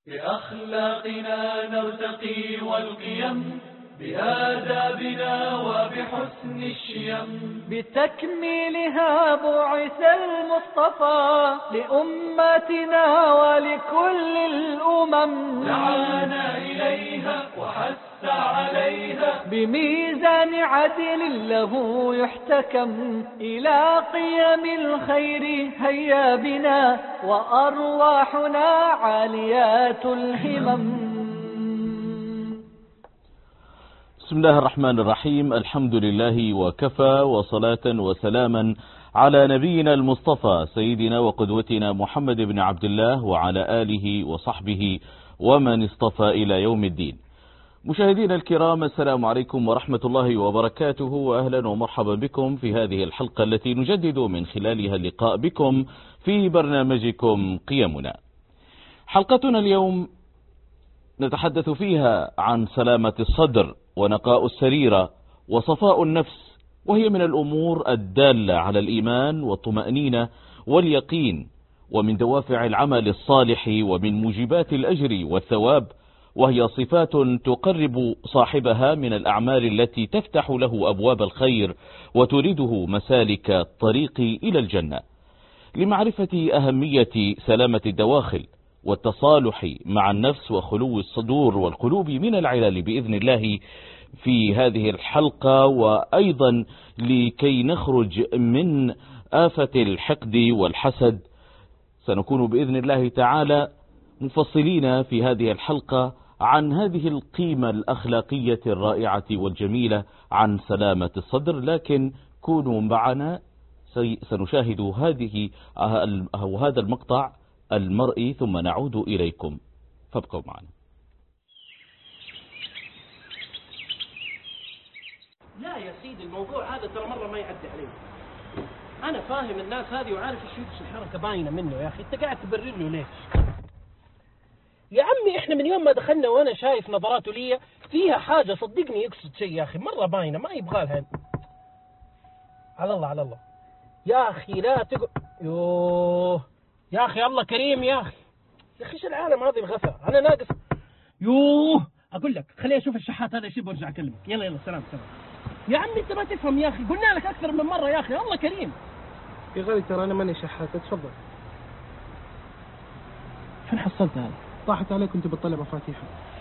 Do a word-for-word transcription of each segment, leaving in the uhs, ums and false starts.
بأخلاقنا نرتقي والقيم، بآدابنا وبحسن الشيم، بتكميلها بعث المصطفى لأمتنا ولكل الأمم، دعانا إليها وحث عليها بميزان عدل له يحتكم، إلى قيم الخير هيا بنا وأرواحنا عاليات الهمم. بسم الله الرحمن الرحيم. الحمد لله وكفى، وصلاة وسلاما على نبينا المصطفى سيدنا وقدوتنا محمد بن عبد الله وعلى آله وصحبه ومن اصطفى إلى يوم الدين. مشاهدينا الكرام، السلام عليكم ورحمة الله وبركاته، وأهلا ومرحبا بكم في هذه الحلقة التي نجدد من خلالها اللقاء بكم في برنامجكم قيمنا. حلقتنا اليوم نتحدث فيها عن سلامة الصدر ونقاء السريرة وصفاء النفس، وهي من الأمور الدالة على الإيمان والطمأنينة واليقين، ومن دوافع العمل الصالح ومن موجبات الأجر والثواب، وهي صفات تقرب صاحبها من الأعمال التي تفتح له أبواب الخير وتريده مسالك الطريق إلى الجنة. لمعرفة أهمية سلامة الدواخل والتصالح مع النفس وخلو الصدور والقلوب من العلل بإذن الله في هذه الحلقة، وأيضا لكي نخرج من آفة الحقد والحسد، سنكون بإذن الله تعالى مفصلين في هذه الحلقة عن هذه القيمة الأخلاقية الرائعة والجميلة عن سلامة الصدر. لكن كونوا معنا، سنشاهد هذه أو هذا المقطع المرئي ثم نعود إليكم، فابقوا معنا. لا يا سيدي، الموضوع هذا ترى مرة ما يعدي عليه. أنا فاهم الناس هذه وعارف ايش يبس الحركة باينة منه. يا أخي أنت قاعد تبرر له ليش؟ يا عمي إحنا من يوم ما دخلنا وأنا شايف نظراته لي فيها حاجة، صدقني يقصد شيء يا أخي، مرة باينة ما يبغى لها. على الله على الله يا أخي، لا تقول يوه يا أخي، الله كريم يا أخي. يا أخي ايش العالم هذه الغثى، أنا ناقص. يوه أقول لك خليني أشوف الشحات هذا ايش وارجع أكلمك. يلا يلا سلام سلام. يا عمي أنت ما تفهم يا أخي، قلنا لك أكثر من مرة يا أخي، الله كريم. يا غالي ترى أنا ماني شحات، تفضل. فين حصلت هذا؟ طاحت عليك كنت بتطلع مفاتيحه.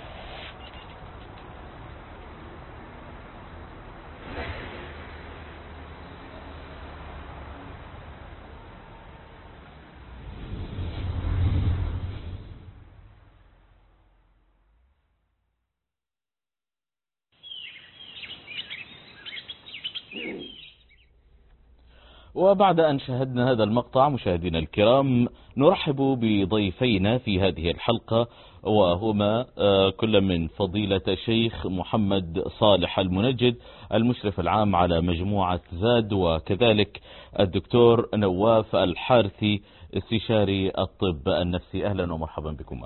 وبعد أن شاهدنا هذا المقطع مشاهدينا الكرام، نرحب بضيفينا في هذه الحلقة، وهما كل من فضيلة الشيخ محمد صالح المنجد المشرف العام على مجموعة زاد، وكذلك الدكتور نواف الحارثي استشاري الطب النفسي. أهلا ومرحبا بكم.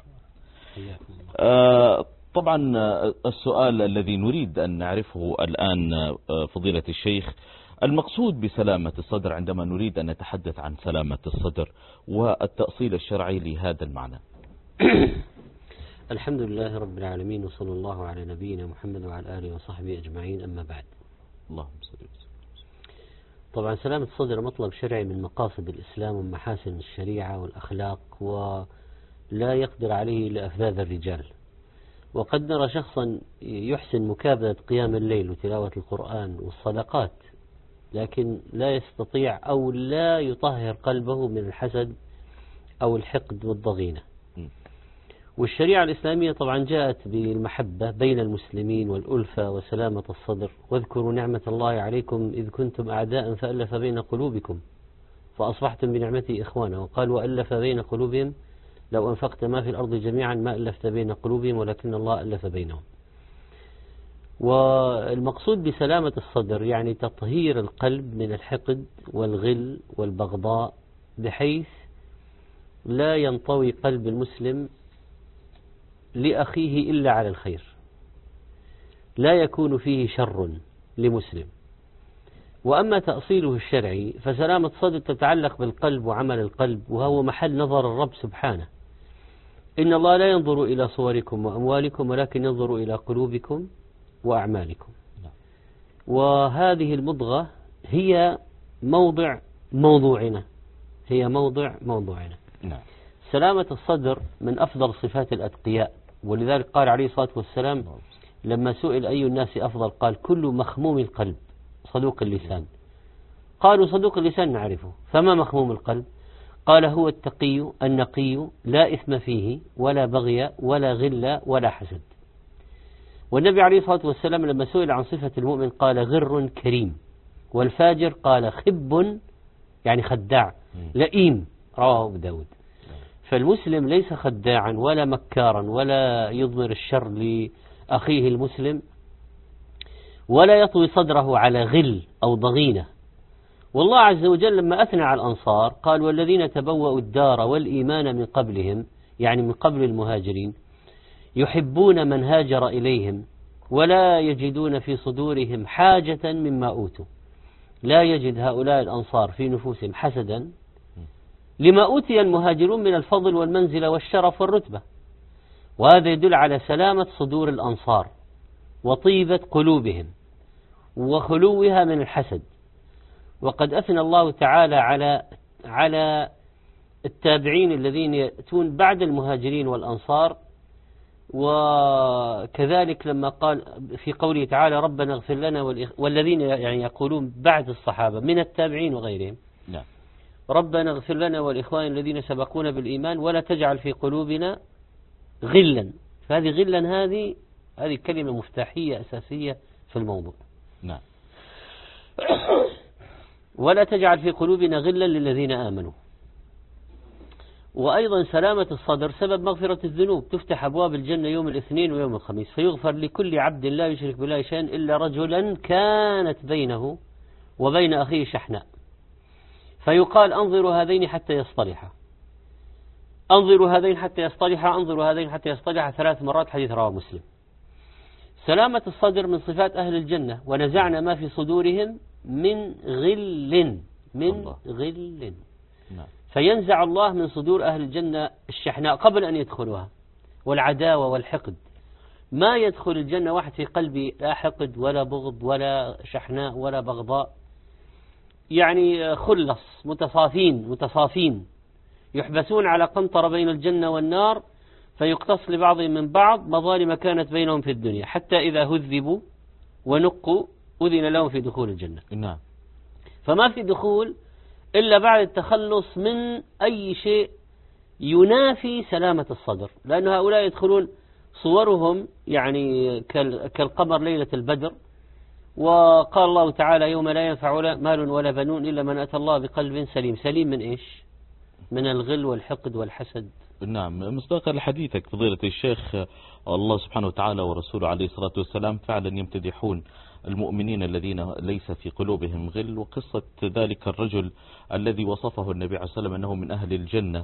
طبعا السؤال الذي نريد أن نعرفه الآن فضيلة الشيخ، المقصود بسلامة الصدر عندما نريد أن نتحدث عن سلامة الصدر والتأصيل الشرعي لهذا المعنى. الحمد لله رب العالمين، وصلى الله على نبينا محمد وعلى آله وصحبه أجمعين، أما بعد. اللهم صل وسلم. طبعا سلامة الصدر مطلب شرعي من مقاصد الإسلام ومحاسن الشريعة والأخلاق، ولا يقدر عليه إلا أفذاذ الرجال. وقد نرى شخصا يحسن مكابدة قيام الليل وتلاوة القرآن والصدقات، لكن لا يستطيع أو لا يطهر قلبه من الحسد أو الحقد والضغينة. والشريعة الإسلامية طبعا جاءت بالمحبة بين المسلمين والألفة وسلامة الصدر. واذكروا نعمة الله عليكم إذ كنتم أعداء فألف بين قلوبكم فأصبحتم بنعمته إخوانا، وقال وألف بين قلوبهم لو أنفقت ما في الأرض جميعا ما ألفت بين قلوبهم ولكن الله ألف بينهم. والمقصود بسلامة الصدر يعني تطهير القلب من الحقد والغل والبغضاء، بحيث لا ينطوي قلب المسلم لأخيه إلا على الخير، لا يكون فيه شر لمسلم. وأما تأصيله الشرعي فسلامة الصدر تتعلق بالقلب وعمل القلب، وهو محل نظر الرب سبحانه. إن الله لا ينظر إلى صوركم وأموالكم ولكن ينظر إلى قلوبكم وأعمالكم. وهذه المضغة هي موضع موضوعنا هي موضع موضوعنا نعم. سلامة الصدر من أفضل صفات الأتقياء، ولذلك قال عليه الصلاة والسلام لما سئل أي الناس أفضل قال كل مخموم القلب صدوق اللسان. قالوا صدوق اللسان نعرفه، فما مخموم القلب؟ قال هو التقي النقي لا إثم فيه ولا بغي ولا غل ولا حسد. والنبي عليه الصلاة والسلام لما سئل عن صفة المؤمن قال غر كريم، والفاجر قال خب يعني خداع لئيم، رواه أبو داود. فالمسلم ليس خداعا ولا مكارا ولا يضمر الشر لأخيه المسلم، ولا يطوي صدره على غل أو ضغينة. والله عز وجل لما أثنى على الأنصار قال والذين تبوأوا الدار والإيمان من قبلهم، يعني من قبل المهاجرين، يحبون من هاجر إليهم ولا يجدون في صدورهم حاجة مما أوتوا. لا يجد هؤلاء الأنصار في نفوسهم حسدا لما أوتي المهاجرون من الفضل والمنزلة والشرف والرتبة، وهذا يدل على سلامة صدور الأنصار وطيبة قلوبهم وخلوها من الحسد. وقد أثنى الله تعالى على على التابعين الذين يأتون بعد المهاجرين والأنصار، وكذلك لما قال في قوله تعالى ربنا اغفر لنا والذين يعني يقولون بعد الصحابة من التابعين وغيرهم نعم. ربنا اغفر لنا والإخوان الذين سبقونا بالإيمان ولا تجعل في قلوبنا غلا. فهذه غلا هذه هذه كلمة مفتاحية أساسية في الموضوع. نعم. ولا تجعل في قلوبنا غلا للذين آمنوا. وأيضا سلامة الصدر سبب مغفرة الذنوب، تفتح أبواب الجنة يوم الاثنين ويوم الخميس فيغفر لكل عبد لا يشرك بالله شيئا إلا رجلا كانت بينه وبين أخيه شحناء، فيقال أنظروا هذين حتى يصطلحا أنظروا هذين حتى يصطلحا أنظروا هذين حتى يصطلحا ثلاث مرات، حديث رواه مسلم. سلامة الصدر من صفات أهل الجنة ونزعنا ما في صدورهم من غل من غل نعم. فينزع الله من صدور أهل الجنة الشحناء قبل أن يدخلوها والعداوة والحقد. ما يدخل الجنة واحد في قلبي لا حقد ولا بغض ولا شحناء ولا بغضاء، يعني خلص متصافين متصافين يحبسون على قنطرة بين الجنة والنار فيقتص لبعضهم من بعض مظالم كانت بينهم في الدنيا حتى إذا هذبوا ونقوا أذن لهم في دخول الجنة. نعم. فما في دخول إلا بعد التخلص من أي شيء ينافي سلامة الصدر، لأن هؤلاء يدخلون صورهم يعني كالقمر ليلة البدر، وقال الله تعالى يوم لا ينفع مال ولا بنون إلا من أتى الله بقلب سليم. سليم من إيش؟ من الغل والحقد والحسد. نعم. مصداقا لحديثك فضيلة الشيخ، الله سبحانه وتعالى ورسوله عليه الصلاة والسلام فعلا يمتدحون المؤمنين الذين ليس في قلوبهم غل، وقصة ذلك الرجل الذي وصفه النبي عليه الصلاة والسلام أنه من أهل الجنة،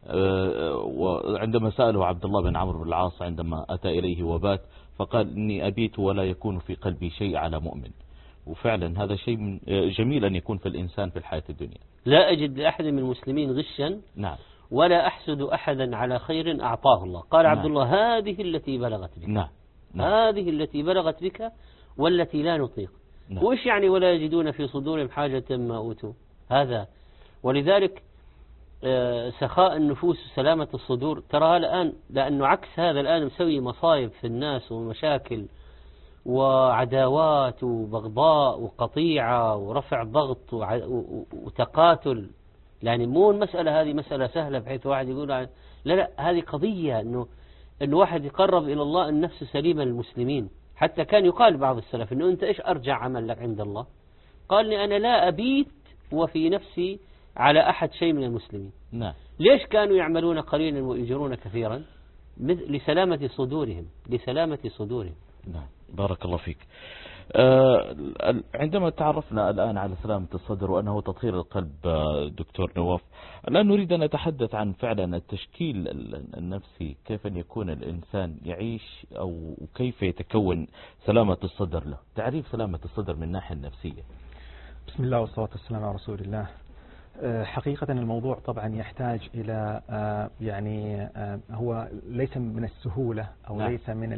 وعندما سأله عبد الله بن عمرو بن العاص عندما أتى إليه وبات فقال إني أبيت ولا يكون في قلبي شيء على مؤمن. وفعلا هذا شيء جميل أن يكون في الإنسان في الحياة الدنيا. لا أجد لأحد من المسلمين غشا نعم. ولا أحسد أحدا على خير أعطاه الله. قال عبد نعم. الله هذه التي بلغت بك. نعم. نعم. هذه التي بلغت بك والتي لا نطيق. نعم. وإيش يعني ولا يجدون في صدورهم حاجة ما أوتوا؟ هذا ولذلك سخاء النفوس وسلامة الصدور تراها الآن، لأنه عكس هذا الآن مسوي مصايب في الناس ومشاكل وعداوات وبغضاء وقطيعة ورفع ضغط وتقاتل. يعني مو المسألة هذه مسألة سهلة بحيث واحد يقول لا لا، هذه قضية إنه إنه واحد يقرب إلى الله النفس سليمة للمسلمين. حتى كان يقال بعض السلف إنه أنت إيش أرجع عمل لك عند الله؟ قال لي أنا لا أبيت وفي نفسي على أحد شيء من المسلمين. نعم. ليش كانوا يعملون قليلا ويجرون كثيرا؟ لسلامة صدورهم لسلامة صدورهم. نعم. بارك الله فيك. آه عندما تعرفنا الآن على سلامة الصدر وأنه تطهير القلب دكتور نواف، الآن نريد أن نتحدث عن فعلا التشكيل النفسي، كيف أن يكون الإنسان يعيش أو كيف يتكون سلامة الصدر له. تعريف سلامة الصدر من الناحية النفسية. بسم الله والصلاة والسلام على رسول الله. حقيقة الموضوع طبعا يحتاج إلى يعني هو ليس من السهولة أو نعم. ليس من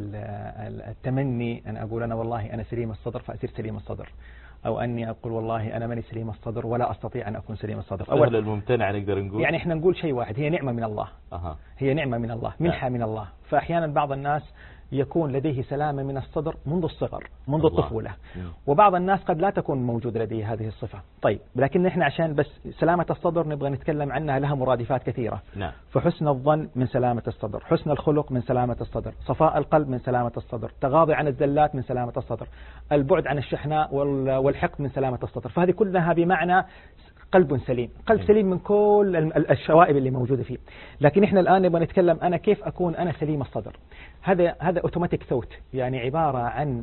التمني أن أقول أنا والله أنا سليم الصدر فأصير سليم الصدر، أو أني أقول والله أنا ماني سليم الصدر ولا أستطيع أن أكون سليم الصدر. أول الممتنع نقدر نقول يعني إحنا نقول شيء واحد، هي نعمة من الله. أه. هي نعمة من الله، منحة من الله. فأحيانا بعض الناس يكون لديه سلامة من الصدر منذ الصغر، منذ الله. الطفولة، وبعض الناس قد لا تكون موجودة لديه هذه الصفة. طيب لكن نحن عشان بس سلامة الصدر نبغى نتكلم عنها، لها مرادفات كثيرة. نعم. فحسن الظن من سلامة الصدر، حسن الخلق من سلامة الصدر، صفاء القلب من سلامة الصدر، تغاضي عن الزلات من سلامة الصدر، البعد عن الشحناء والحقد من سلامة الصدر. فهذه كلها بمعنى قلب سليم، قلب سليم من كل الشوائب اللي موجودة فيه. لكن احنا الآن نبغى نتكلم أنا كيف أكون أنا سليم الصدر. هذا هذا اوتوماتيك ثوت، يعني عبارة عن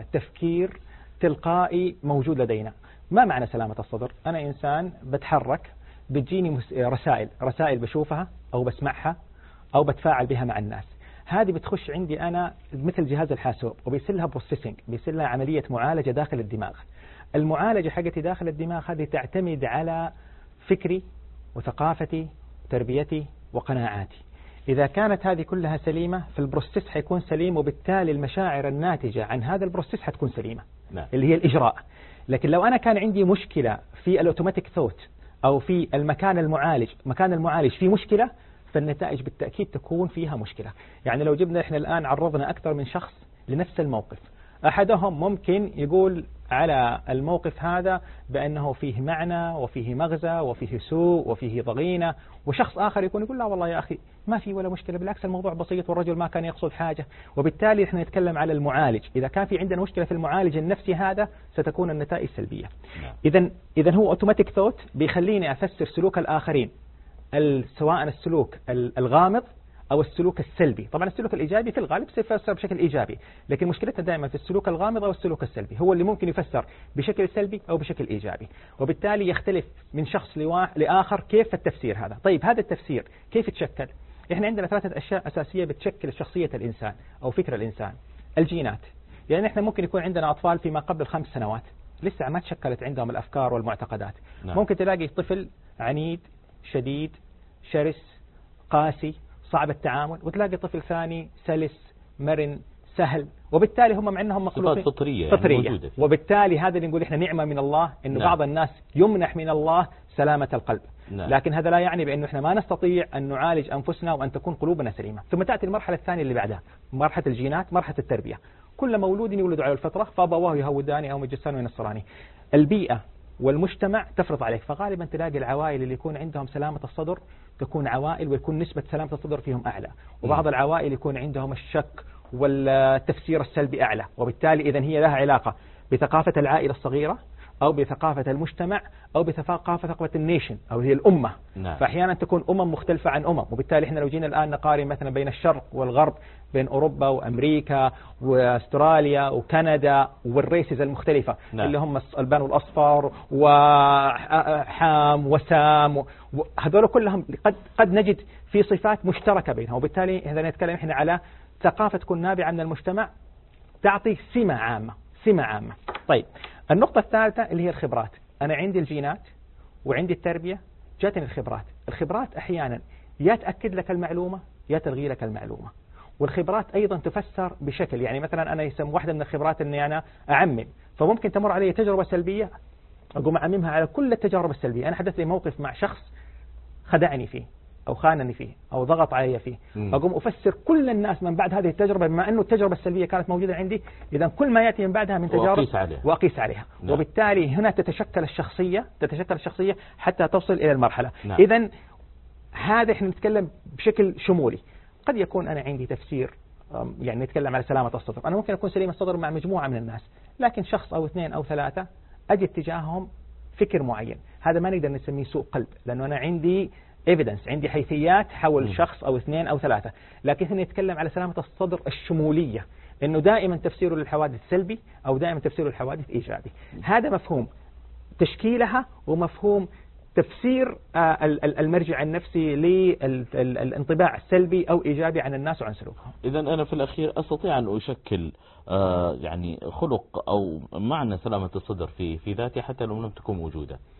تفكير تلقائي موجود لدينا. ما معنى سلامة الصدر؟ أنا إنسان بتحرك، بتجيني رسائل رسائل بشوفها أو بسمعها أو بتفاعل بها مع الناس. هذه بتخش عندي أنا مثل جهاز الحاسوب، وبيصير لها بروسيسنج، بيصير لها عملية معالجة داخل الدماغ. المعالجة حقتي داخل الدماغ هذه تعتمد على فكري وثقافتي وتربيتي وقناعاتي. إذا كانت هذه كلها سليمة فالبروسيس حيكون سليم، وبالتالي المشاعر الناتجة عن هذا البروسيس حتكون سليمة. نعم. اللي هي الإجراء. لكن لو أنا كان عندي مشكلة في الأوتوماتيك ثوت أو في المكان المعالج، مكان المعالج فيه مشكلة، فالنتائج بالتأكيد تكون فيها مشكلة. يعني لو جبنا إحنا الآن عرضنا أكثر من شخص لنفس الموقف، أحدهم ممكن يقول على الموقف هذا بأنه فيه معنى وفيه مغزى وفيه سوء وفيه ضغينة، وشخص آخر يكون يقول لا والله يا أخي ما في ولا مشكلة، بالعكس الموضوع بسيط والرجل ما كان يقصد حاجة. وبالتالي احنا نتكلم على المعالج. إذا كان في عندنا مشكلة في المعالج النفسي هذا ستكون النتائج سلبية. إذا إذا هو اوتوماتيك ثوت بيخليني أفسر سلوك الآخرين، سواء السلوك الغامض أو السلوك السلبي. طبعا السلوك الإيجابي في الغالب سيفسر بشكل إيجابي، لكن مشكلتنا دائما في السلوك الغامض أو السلوك السلبي، هو اللي ممكن يفسر بشكل سلبي أو بشكل إيجابي. وبالتالي يختلف من شخص لآخر كيف التفسير هذا. طيب هذا التفسير كيف يتشكل؟ إحنا عندنا ثلاثة أشياء أساسية بتشكل شخصية الإنسان أو فكر الإنسان. الجينات، يعني إحنا ممكن يكون عندنا أطفال فيما قبل خمس سنوات لسه ما تشكلت عندهم الأفكار والمعتقدات. نعم. ممكن تلاقي طفل عنيد شديد شرس قاسي صعب التعامل، وتلاقي طفل ثاني سلس مرن سهل، وبالتالي هم مع انهم مخلوقين صفات فطريه, فطرية. يعني وبالتالي هذا اللي نقول احنا نعمه من الله، انه نعم. بعض الناس يمنح من الله سلامه القلب. نعم. لكن هذا لا يعني بانه احنا ما نستطيع ان نعالج انفسنا وان تكون قلوبنا سليمه. ثم تاتي المرحله الثانيه اللي بعدها، مرحله الجينات، مرحله التربيه. كل مولود يولد على الفطره، فابواه يهوداني او مجساني وينصراني. البيئه والمجتمع تفرض عليك، فغالبا تلاقي العوائل اللي يكون عندهم سلامة الصدر تكون عوائل ويكون نسبة سلامة الصدر فيهم أعلى، وبعض العوائل يكون عندهم الشك والتفسير السلبي أعلى. وبالتالي إذن هي لها علاقة بثقافة العائلة الصغيرة أو بثقافة المجتمع أو بثقافة ثقافة النيشن أو هي الأمة. نعم. فأحيانا تكون أمم مختلفة عن أمم، وبالتالي إحنا لو جينا الآن نقارن مثلا بين الشرق والغرب، بين أوروبا وأمريكا وأستراليا وكندا والريسز المختلفة. نعم. اللي هم البنو الأصفر وحام وسام، هذول كلهم قد قد نجد في صفات مشتركة بينهم. وبالتالي إذا نتكلم إحنا على ثقافة تكون نابعة من المجتمع تعطي سمة عامة، سمة عامة. طيب النقطة الثالثة اللي هي الخبرات. أنا عندي الجينات وعندي التربية، جاتني الخبرات. الخبرات أحيانا يا تأكد لك المعلومة يا تلغي لك المعلومة. والخبرات أيضا تفسر بشكل، يعني مثلا أنا يسمى واحدة من الخبرات أني أنا أعمم، فممكن تمر علي تجربة سلبية أقوم أعممها على كل التجارب السلبية. أنا حدث لي موقف مع شخص خدعني فيه أو خانني فيه أو ضغط علي فيه، م. أقوم أفسر كل الناس من بعد هذه التجربة بما أنه التجربة السلبية كانت موجودة عندي، إذا كل ما يأتي من بعدها من تجارب وأقيس عليها, وأقيس عليها. نعم. وبالتالي هنا تتشكل الشخصية تتشكل الشخصية حتى تصل إلى المرحلة. نعم. إذا هذا إحنا نتكلم بشكل شمولي. قد يكون أنا عندي تفسير، يعني نتكلم على سلامة الصدر، أنا ممكن أكون سليم الصدر مع مجموعة من الناس، لكن شخص أو اثنين أو ثلاثة أجد تجاههم فكر معين، هذا ما نقدر نسميه سوء قلب، لأنه أنا عندي evidence، عندي حيثيات حول م. شخص أو اثنين أو ثلاثة. لكن هنا نتكلم على سلامة الصدر الشمولية، إنه دائما تفسيره للحوادث سلبي أو دائما تفسيره للحوادث إيجابي. م. هذا مفهوم تشكيلها ومفهوم تفسير المرجع النفسي للانطباع السلبي أو إيجابي عن الناس وعن سلوكهم. إذا أنا في الأخير أستطيع أن أشكل آه يعني خلق أو معنى سلامة الصدر في في ذاتي حتى لو لم تكون موجودة.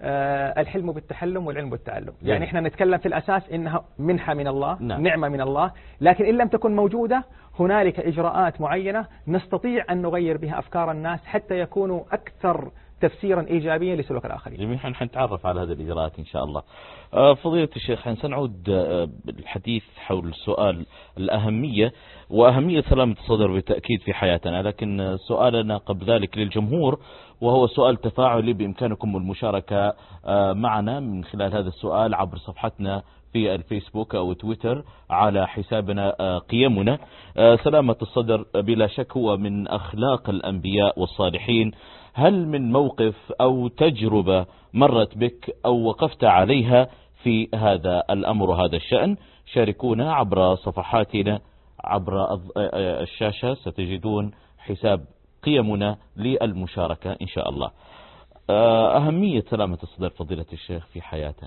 آه، الحلم بالتحلم والعلم بالتعلم. جميل. يعني احنا نتكلم في الأساس إنها منحة من الله، نعم. نعمة من الله، لكن إن لم تكن موجودة هنالك إجراءات معينة نستطيع أن نغير بها أفكار الناس حتى يكونوا أكثر تفسيرا إيجابيا لسلوك الآخرين. جميل، حنتعرف على هذه الإجراءات إن شاء الله. آه، فضيلة الشيخ، سنعود آه، بالحديث حول سؤال الأهمية وأهمية سلامة الصدر بالتأكيد في حياتنا، لكن سؤالنا قبل ذلك للجمهور، وهو سؤال تفاعلي بإمكانكم المشاركة آه، معنا من خلال هذا السؤال عبر صفحتنا في الفيسبوك أو تويتر على حسابنا آه، قيمنا. آه، سلامة الصدر بلا شك هو من أخلاق الأنبياء والصالحين. هل من موقف أو تجربة مرت بك أو وقفت عليها في هذا الأمر وهذا الشأن؟ شاركونا عبر صفحاتنا عبر الشاشة، ستجدون حساب قيمنا للمشاركة إن شاء الله. أهمية سلامة الصدر فضيلة الشيخ في حياتنا.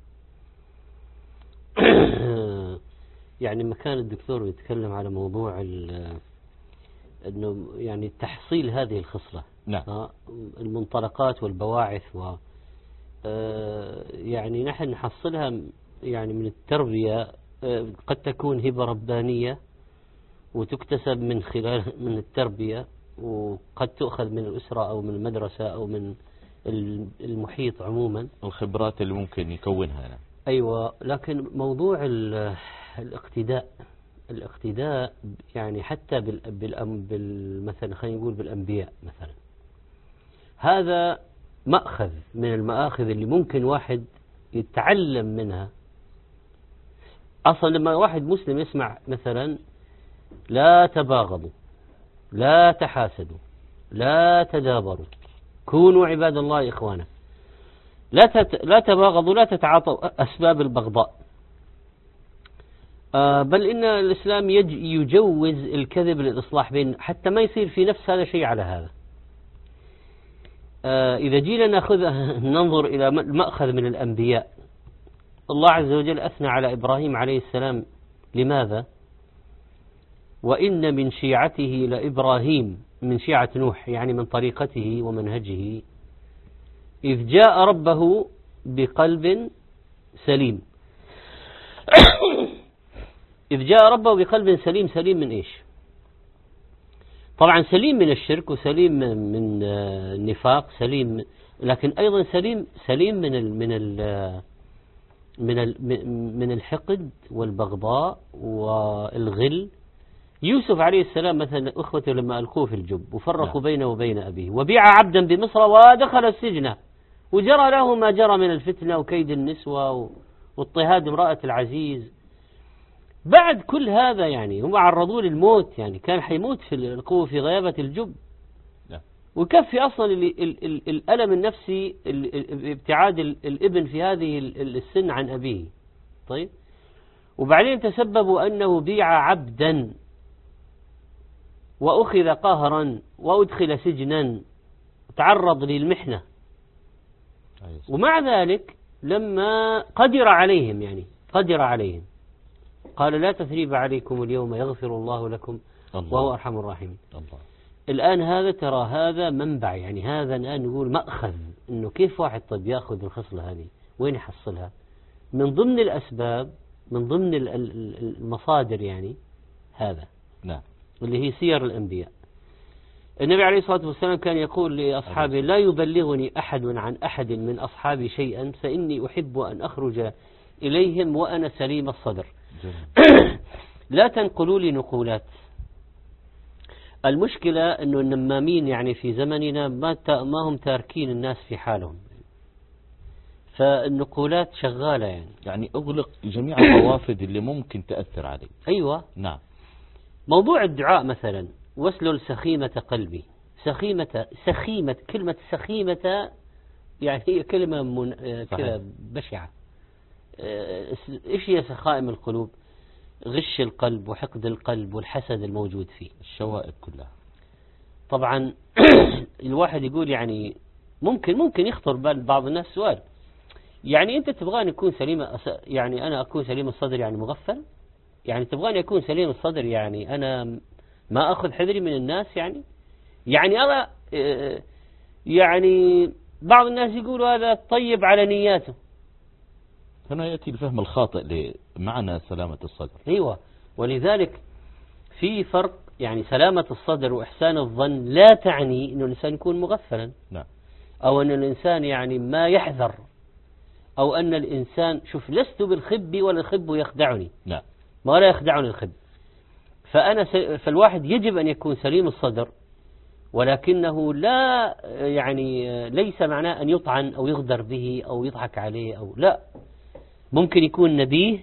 يعني مكان الدكتور يتكلم على موضوع أنه يعني تحصيل هذه الخصلة، نعم. المنطلقات والبواعث، و يعني نحن نحصلها يعني من التربية، قد تكون هبة ربانية وتكتسب من خلال من التربية، وقد تؤخذ من الأسرة أو من المدرسة أو من المحيط عموما، الخبرات اللي ممكن يكونها. أنا. أيوة، لكن موضوع الاقتداء الاقتداء يعني حتى بال مثلا خلينا نقول بالأنبياء مثلا، هذا مأخذ من المآخذ اللي ممكن واحد يتعلم منها. أصلا لما واحد مسلم يسمع مثلا لا تباغضوا، لا تحاسدوا، لا تدابروا، كونوا عباد الله إخوانا، لا تت... لا تباغضوا، لا تتعاطوا أسباب البغضاء، آه بل إن الإسلام يج... يجوز الكذب للإصلاح بين، حتى ما يصير في نفس هذا شيء على هذا. آه إذا جينا نأخذ ننظر إلى مأخذ من الأنبياء، الله عز وجل أثنى على إبراهيم عليه السلام. لماذا؟ وإن من شيعته لإبراهيم، من شيعة نوح يعني من طريقته ومنهجه، إذ جاء ربه بقلب سليم. إذ جاء ربه بقلب سليم، سليم من إيش؟ طبعا سليم من الشرك، وسليم من النفاق، سليم، لكن أيضا سليم سليم من ال من ال من ال من الحقد والبغضاء والغل. يوسف عليه السلام مثلا أخوته لما ألقوه في الجب وفرقوا بينه وبين أبيه، وبيع عبدا بمصر ودخل السجن، وجرى له ما جرى من الفتنة وكيد النسوة واضطهاد امرأة العزيز. بعد كل هذا يعني هم عرضوه للموت، يعني كان حيموت في القوة في غيابة الجب، وكفي أصلا ال ال ال الألم النفسي ابتعاد الابن في هذه السن عن أبيه. طيب، وبعدين تسببوا أنه بيع عبدا وأخذ قهرا وأدخل سجنا، تعرض للمحنة، ومع ذلك لما قدر عليهم يعني قدر عليهم قال لا تثريب عليكم اليوم يغفر الله لكم الله. وهو أرحم الراحمين. الله. الآن هذا ترى هذا منبع، يعني هذا الآن نقول مأخذ إنه كيف واحد طب يأخذ الخصلة هذه وين يحصلها؟ من ضمن الأسباب، من ضمن المصادر يعني هذا. نعم. اللي هي سير الأنبياء. النبي عليه الصلاة والسلام كان يقول لأصحابه لا يبلغني أحد عن أحد من أصحابي شيئا فإني أحب أن أخرج إليهم وأنا سليم الصدر. لا تنقلوا لي نقولات. المشكلة أنه النمامين يعني في زمننا ما ما هم تاركين الناس في حالهم، فالنقولات شغالة يعني يعني أغلق جميع الروافد اللي ممكن تأثر عليه. أيوة. نعم. موضوع الدعاء مثلا، واسلل سخيمة قلبي. سخيمة سخيمة كلمة سخيمة يعني هي كلمة من كذا بشعة. إيش هي سخائم القلوب؟ غش القلب وحقد القلب والحسد الموجود فيه، الشوائب كلها. طبعا الواحد يقول يعني ممكن ممكن يخطر بال بعض الناس سؤال، يعني أنت تبغاني أكون سليم، يعني أنا أكون سليم الصدر يعني مغفل؟ يعني تبغاني أكون سليم الصدر يعني أنا ما أخذ حذري من الناس؟ يعني يعني أنا يعني بعض الناس يقولوا هذا طيب على نياته. هنا يأتي الفهم الخاطئ لمعنى سلامة الصدر. أيوة، ولذلك في فرق، يعني سلامة الصدر وإحسان الظن لا تعني أن الإنسان يكون مغفلا. نعم. أو أن الإنسان يعني ما يحذر، أو أن الإنسان شوف لست بالخب ولا الخب يخدعني. نعم. ما لا يخدعني الخب. فأنا س... فالواحد يجب أن يكون سليم الصدر، ولكنه لا يعني ليس معناه أن يطعن أو يغدر به أو يضحك عليه أو لا. ممكن يكون نبيه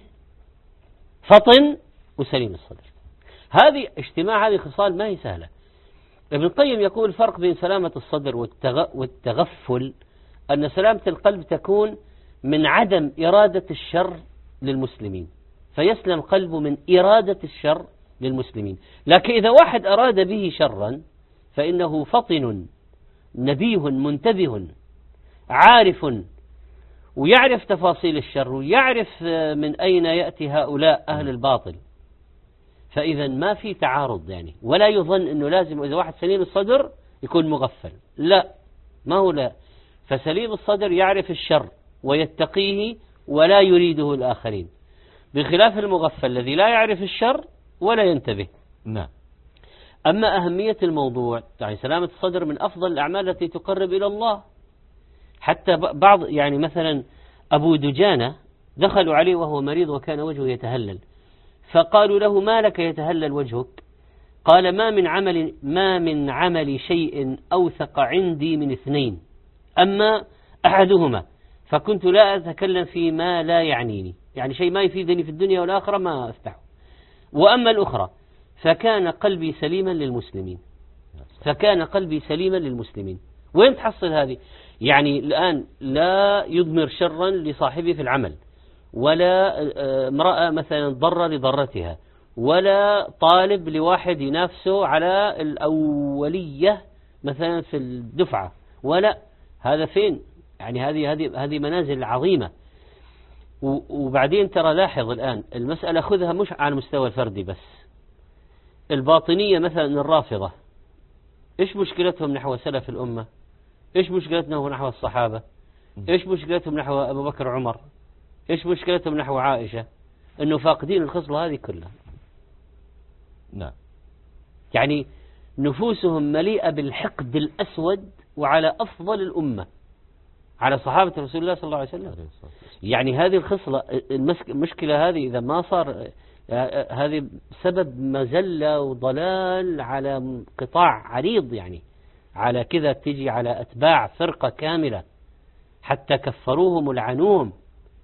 فطن وسليم الصدر. هذه اجتماع هذه الخصال ما هي سهلة. ابن القيم يقول الفرق بين سلامة الصدر والتغ... والتغفل أن سلامة القلب تكون من عدم إرادة الشر للمسلمين، فيسلم قلبه من إرادة الشر للمسلمين. لكن إذا واحد أراد به شرا فإنه فطن نبيه منتبه عارف، ويعرف تفاصيل الشر، ويعرف من أين يأتي هؤلاء أهل الباطل. فإذا ما في تعارض يعني، ولا يظن أنه لازم إذا واحد سليم الصدر يكون مغفل. لا، ما هو لا. فسليم الصدر يعرف الشر ويتقيه ولا يريده الآخرين، بخلاف المغفل الذي لا يعرف الشر ولا ينتبه. نعم. أما أهمية الموضوع، يعني سلامة الصدر من أفضل الأعمال التي تقرب إلى الله. حتى بعض يعني مثلا أبو دجانة دخلوا عليه وهو مريض وكان وجهه يتهلل، فقالوا له ما لك يتهلل وجهك؟ قال ما من عمل ما من عمل شيء أوثق عندي من اثنين، أما أحدهما فكنت لا أتكلم في ما لا يعنيني، يعني شيء ما يفيدني في الدنيا والآخرة ما أفتحه، وأما الأخرى فكان قلبي سليما للمسلمين. فكان قلبي سليما للمسلمين. وين تحصل هذه؟ يعني الآن لا يضمر شرا لصاحبه في العمل، ولا امرأة مثلا ضر لضرتها، ولا طالب لواحد ينافسه على الأولية مثلا في الدفعة، ولا هذا فين؟ يعني هذه هذه هذه منازل عظيمة. وبعدين ترى لاحظ الآن المسألة خذها مش على المستوى الفردي بس. الباطنية مثلا الرافضة، إيش مشكلتهم نحو سلف الأمة؟ إيش مشكلتهم نحو الصحابة؟ إيش مشكلتهم نحو أبو بكر وعمر؟ إيش مشكلتهم نحو عائشة؟ إنه فاقدين الخصلة هذه كلها. نعم. يعني نفوسهم مليئة بالحقد الأسود وعلى أفضل الأمة، على صحابة رسول الله صلى الله عليه وسلم. يعني هذه الخصلة المشكلة هذه إذا ما صار، هذه سبب مزلة وضلال على قطاع عريض، يعني على كذا تجي على أتباع فرقة كاملة حتى كفروهم ولعنوهم.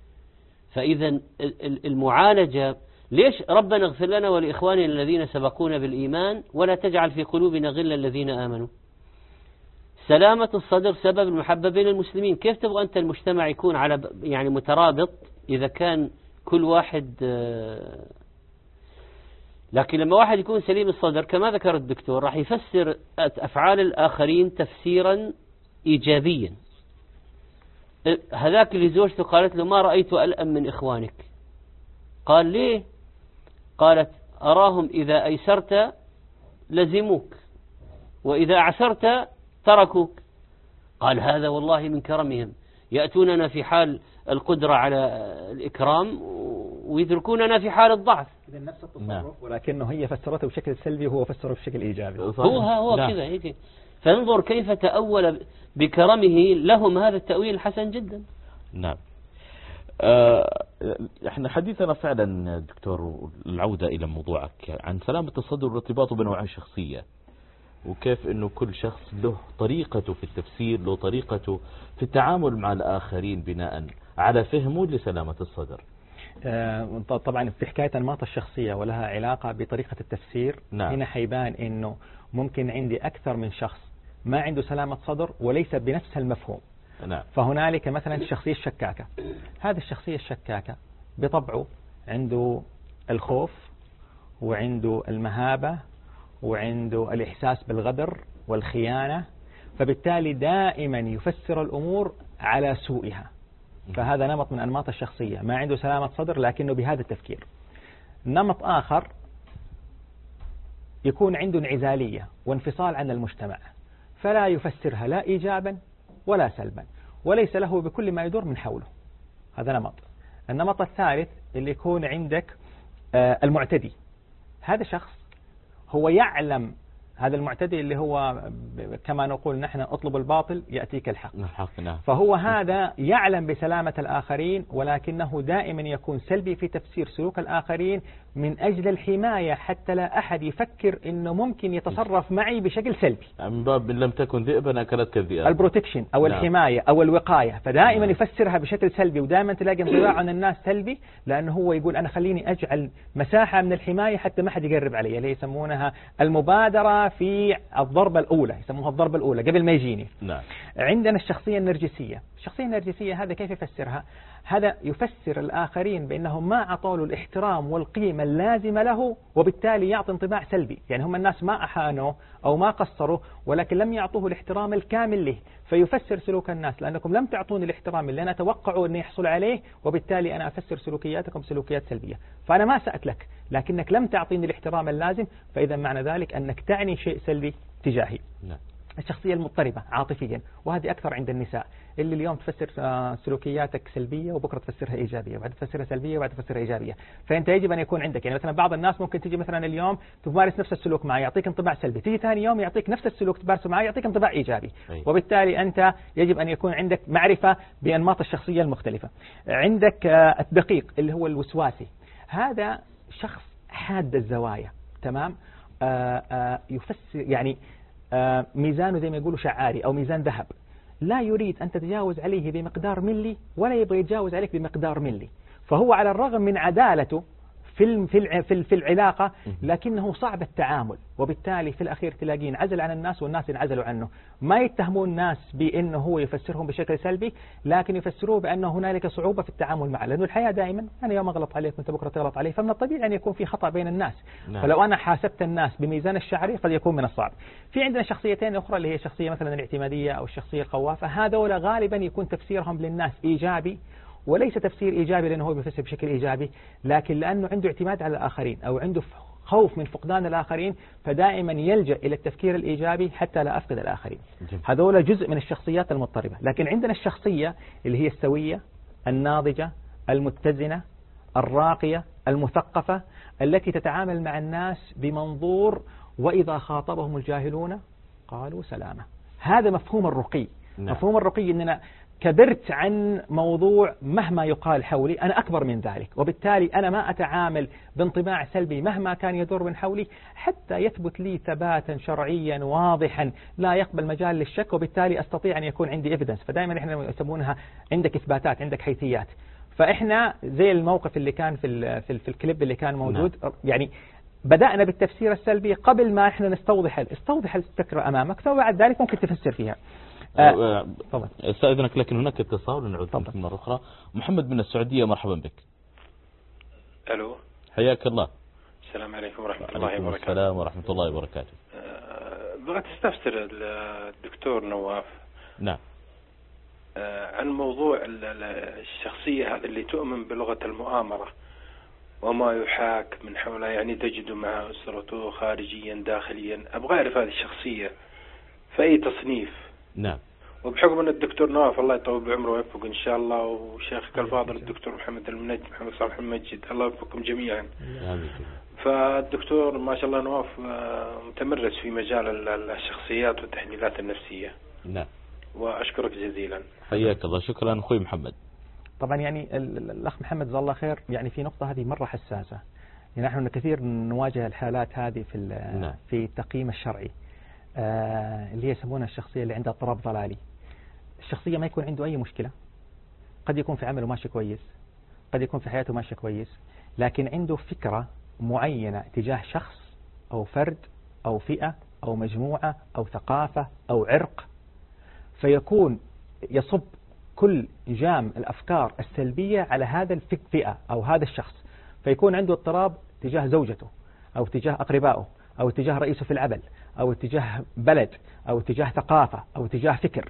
فإذا المعالجة ليش ربنا اغفر لنا ولإخواننا الذين سبقونا بالإيمان ولا تجعل في قلوبنا غلا الذين آمنوا. سلامة الصدر سبب المحبة بين المسلمين. كيف تبغى أنت المجتمع يكون على يعني مترابط إذا كان كل واحد؟ لكن لما واحد يكون سليم الصدر كما ذكر الدكتور راح يفسر أفعال الآخرين تفسيرا إيجابيا. هذاك اللي زوجته قالت له ما رأيت ألأم من إخوانك، قال ليه؟ قالت أراهم إذا أيسرت لزموك وإذا أعسرت تركوك. قال هذا والله من كرمهم، يأتوننا في حال القدرة على الإكرام ويتركوننا في حال الضعف. إذا نفس التصرف ولكنه هي فسرته بشكل سلبي وهو فسره بشكل إيجابي. هو هو كذا هيك. فانظر كيف تأول بكرمه لهم هذا التأويل الحسن جدا. نعم. آه احنا حديثنا فعلا دكتور، العودة إلى موضوعك عن سلامة الصدر وارتباطه بنوعية شخصية، وكيف انه كل شخص له طريقته في التفسير، له طريقته في التعامل مع الآخرين بناء على فهمه لسلامة الصدر. آه طبعا في حكاية أنماط الشخصية ولها علاقة بطريقة التفسير. نعم. هنا حيبان انه ممكن عندي أكثر من شخص ما عنده سلامة صدر وليس بنفس المفهوم. نعم. فهنالك مثلا الشخصية الشكاكة، هذه الشخصية الشكاكة بطبعه عنده الخوف وعنده المهابة وعنده الإحساس بالغدر والخيانة، فبالتالي دائما يفسر الأمور على سوءها. فهذا نمط من أنماط الشخصية، ما عنده سلامة صدر لكنه بهذا التفكير. نمط آخر يكون عنده انعزالية وانفصال عن المجتمع، فلا يفسرها لا إيجابا ولا سلبا، وليس له بكل ما يدور من حوله. هذا نمط. النمط الثالث اللي يكون عندك المعتدي. هذا شخص هو يعلم، هذا المعتدي اللي هو كما نقول نحن اطلب الباطل يأتيك الحق. الحق نعم. فهو هذا يعلم بسلامة الآخرين، ولكنه دائما يكون سلبي في تفسير سلوك الآخرين من أجل الحماية، حتى لا أحد يفكر أنه ممكن يتصرف معي بشكل سلبي. من باب لم تكن ذئبا أكلتك الذئاب. البروتكشن أو نعم. الحماية أو الوقاية، فدائما نعم. يفسرها بشكل سلبي، ودائما تلاقي انطباع عن الناس سلبي، لأنه هو يقول أنا خليني أجعل مساحة من الحماية حتى ما حد يقرب علي، اللي يسمونها المبادرة في الضربة الأولى، يسموها الضربة الأولى قبل ما يجيني. نعم. عندنا الشخصية النرجسية. الشخصية النرجسية هذا كيف يفسرها؟ هذا يفسر الآخرين بأنهم ما أعطوا له الاحترام والقيمة اللازمة له، وبالتالي يعطي انطباع سلبي. يعني هم الناس ما أحانوا أو ما قصروا، ولكن لم يعطوه الاحترام الكامل له، فيفسر سلوك الناس لأنكم لم تعطوني الاحترام اللي أنا أتوقعه أن يحصل عليه، وبالتالي أنا أفسر سلوكياتكم سلوكيات سلبية. فأنا ما سأت لك، لكنك لم تعطيني الاحترام اللازم، فإذا معنى ذلك أنك تعني شيء سلبي تجاهي. نعم. الشخصية المضطربة عاطفيا، وهذه أكثر عند النساء، اللي اليوم تفسر سلوكياتك سلبية وبكرة تفسرها إيجابية، وبعد تفسرها سلبية وبعد تفسرها إيجابية. فأنت يجب أن يكون عندك، يعني مثلا بعض الناس ممكن تيجي مثلا اليوم تمارس نفس السلوك معي يعطيك انطباع سلبي، تيجي ثاني يوم يعطيك نفس السلوك تمارسه معي يعطيك انطباع إيجابي. أي. وبالتالي أنت يجب أن يكون عندك معرفة بأنماط الشخصية المختلفة. عندك الدقيق اللي هو الوسواسي. هذا شخص حاد الزوايا، تمام. آآ آآ يفسر يعني آه ميزانه زي ما يقولوا شعاري أو ميزان ذهب، لا يريد أن تتجاوز عليه بمقدار ملي ولا يبغى يتجاوز عليك بمقدار ملي. فهو على الرغم من عدالته في في في العلاقة، لكنه صعب التعامل، وبالتالي في الأخير تلاقيه انعزل عن الناس والناس انعزلوا عنه. ما يتهمون الناس بأنه هو يفسرهم بشكل سلبي، لكن يفسروه بأن هنالك صعوبة في التعامل معه، لأنه الحياة دائما أنا يوم أغلط عليك وأنت بكرة تغلط علي، فمن الطبيعي أن يكون في خطأ بين الناس. نعم. فلو أنا حاسبت الناس بميزان الشعري قد يكون من الصعب. في عندنا شخصيتين أخرى اللي هي شخصية مثلا الاعتمادية أو الشخصية الخوافة. هذول غالبا يكون تفسيرهم للناس إيجابي، وليس تفسير إيجابي لأنه هو بيفسر بشكل إيجابي، لكن لأنه عنده اعتماد على الآخرين أو عنده خوف من فقدان الآخرين، فدائما يلجأ إلى التفكير الإيجابي حتى لا أفقد الآخرين. هذول جزء من الشخصيات المضطربة. لكن عندنا الشخصية اللي هي السوية، الناضجة، المتزنة، الراقية، المثقفة، التي تتعامل مع الناس بمنظور وإذا خاطبهم الجاهلون قالوا سلامة. هذا مفهوم الرقي. نعم. مفهوم الرقي أننا كبرت عن موضوع مهما يقال حولي، أنا أكبر من ذلك، وبالتالي أنا ما أتعامل بانطباع سلبي مهما كان يدور من حولي، حتى يثبت لي ثباتا شرعيا واضحا لا يقبل مجال للشك، وبالتالي أستطيع أن يكون عندي إيفيدنس. فدائما إحنا يسمونها عندك إثباتات، عندك حيثيات. فإحنا زي الموقف اللي كان في ال في, ال في الكليب اللي كان موجود. نعم. يعني بدأنا بالتفسير السلبي قبل ما إحنا نستوضح استوضح الفكرة أمامك، فبعد ذلك ممكن تفسر فيها. أه طبعا. استأذنك، لكن هناك اتصال ونعود مرة أخرى. محمد من السعودية، مرحبا بك. ألو، حياك الله. السلام عليكم ورحمة الله وبركاته. السلام ورحمة الله وبركاته. أه بغيت استفسر الدكتور نواف. نعم. أه عن موضوع الشخصية هذه اللي تؤمن بلغة المؤامرة وما يحاك من حولها، يعني تجد مع أسرته خارجيا داخليا. أبغى أعرف هذه الشخصية في أي تصنيف. نعم. وبحكم أن الدكتور نواف الله يطول بعمره ويوفقه إن شاء الله، وشيخك الفاضل الدكتور محمد المنجد محمد صالح المنجد الله يوفقكم جميعا. آمين. فالدكتور ما شاء الله نواف متمرس في مجال الشخصيات والتحليلات النفسية. نعم. وأشكرك جزيلا. حياك الله. شكرا أخوي محمد. طبعا يعني الأخ محمد جزاه الله خير، يعني في نقطة هذه مرة حساسة. يعني نحن كثير نواجه الحالات هذه في نعم. في التقييم الشرعي، آه اللي يسمونها الشخصية اللي عندها اضطراب ضلالي. الشخصية ما يكون عنده أي مشكلة، قد يكون في عمله ماشي كويس، قد يكون في حياته ماشي كويس، لكن عنده فكرة معينة تجاه شخص أو فرد أو فئة أو مجموعة أو ثقافة أو عرق، فيكون يصب كل جام الأفكار السلبية على هذا الفئة أو هذا الشخص، فيكون عنده اضطراب تجاه زوجته أو تجاه أقربائه أو تجاه رئيسه في العمل أو تجاه بلد أو تجاه ثقافة أو تجاه فكر.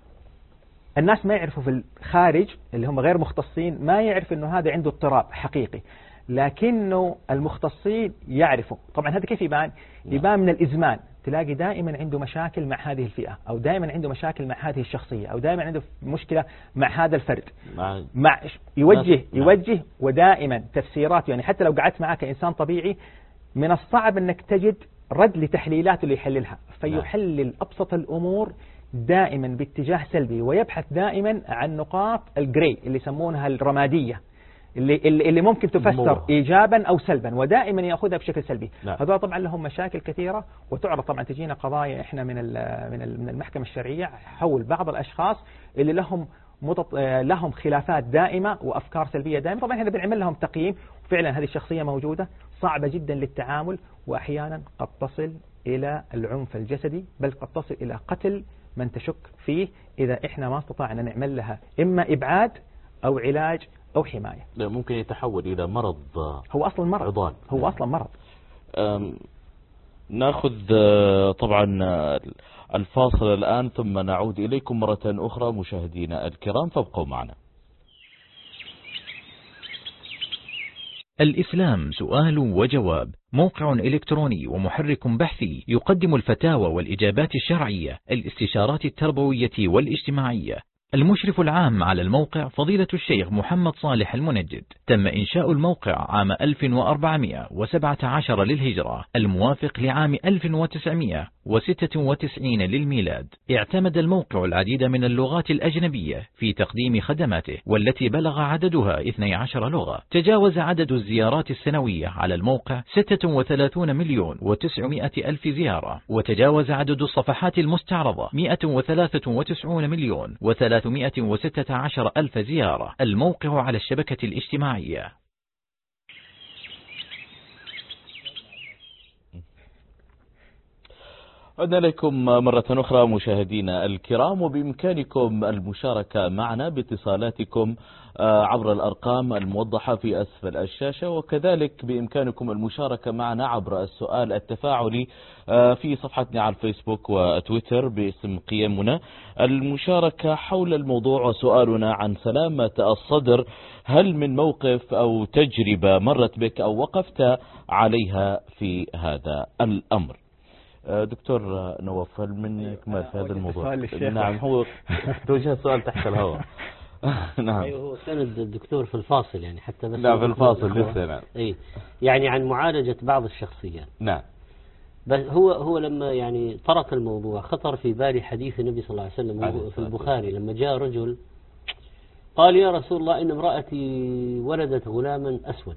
الناس ما يعرفوا في الخارج اللي هم غير مختصين، ما يعرف أنه هذا عنده اضطراب حقيقي، لكنه المختصين يعرفوا. طبعا هذا كيف يبان؟ يبان من الإزمان. تلاقي دائما عنده مشاكل مع هذه الفئة، أو دائما عنده مشاكل مع هذه الشخصية، أو دائما عنده مشكلة مع هذا الفرد، مع, مع يوجه يوجه ودائما تفسيرات. يعني حتى لو قعدت معك كإنسان طبيعي من الصعب أنك تجد رد لتحليلاته اللي يحللها، فيحلل أبسط الأمور دائما باتجاه سلبي، ويبحث دائما عن نقاط الجري اللي يسمونها الرمادية، اللي اللي ممكن تفسر إيجابا أو سلبا، ودائما يأخذها بشكل سلبي. هذول طبعا لهم مشاكل كثيرة، وتعرض طبعا تجينا قضايا إحنا من من من المحكمة الشرعية حول بعض الأشخاص اللي لهم متط... لهم خلافات دائمة وأفكار سلبية دائمة. طبعا احنا بنعمل لهم تقييم، وفعلا هذه الشخصية موجودة صعبة جدا للتعامل، وأحيانا قد تصل إلى العنف الجسدي، بل قد تصل إلى قتل من تشك فيه إذا إحنا ما استطعنا نعمل لها إما إبعاد أو علاج أو حماية. ممكن يتحول إلى مرض، هو أصلا مرض عضال. هو أصلا مرض. نأخذ طبعا الفاصل الآن، ثم نعود إليكم مرة أخرى مشاهدينا الكرام، فابقوا معنا. الإسلام سؤال وجواب، موقع إلكتروني ومحرك بحثي يقدم الفتاوى والإجابات الشرعية، الاستشارات التربوية والاجتماعية. المشرف العام على الموقع فضيلة الشيخ محمد صالح المنجد. تم إنشاء الموقع عام ألف وأربعمائة وسبعة عشر للهجرة، الموافق لعام ألف وتسعمائة وستة وتسعين للميلاد. اعتمد الموقع العديد من اللغات الأجنبية في تقديم خدماته، والتي بلغ عددها اثنتي عشرة لغة. تجاوز عدد الزيارات السنوية على الموقع ستة وثلاثين مليون وتسعمائة ألف زيارة، وتجاوز عدد الصفحات المستعرضة مئة وثلاثة وتسعين مليون وثلاثمائة وستة عشر ألف زيارة. الموقع على الشبكة الاجتماعية. عدنا لكم مرة أخرى مشاهدينا الكرام، وبإمكانكم المشاركة معنا باتصالاتكم عبر الأرقام الموضحة في أسفل الشاشة، وكذلك بإمكانكم المشاركة معنا عبر السؤال التفاعلي في صفحتنا على الفيسبوك وتويتر باسم قيمنا. المشاركة حول الموضوع وسؤالنا عن سلامة الصدر، هل من موقف أو تجربة مرت بك أو وقفت عليها في هذا الأمر؟ دكتور نواف، هل منك ما في هذا الموضوع؟ نعم، هو توجه السؤال تحت الهواء. نعم. أيوه، هو سند الدكتور في الفاصل يعني حتى بس. نعم، في الفاصل لسه. نعم. أي يعني عن معالجة بعض الشخصيات. نعم. بس هو هو لما يعني طرق الموضوع خطر في بالي حديث النبي صلى الله عليه وسلم في البخاري، لما جاء رجل قال: يا رسول الله، إن امرأتي ولدت غلاما أسود.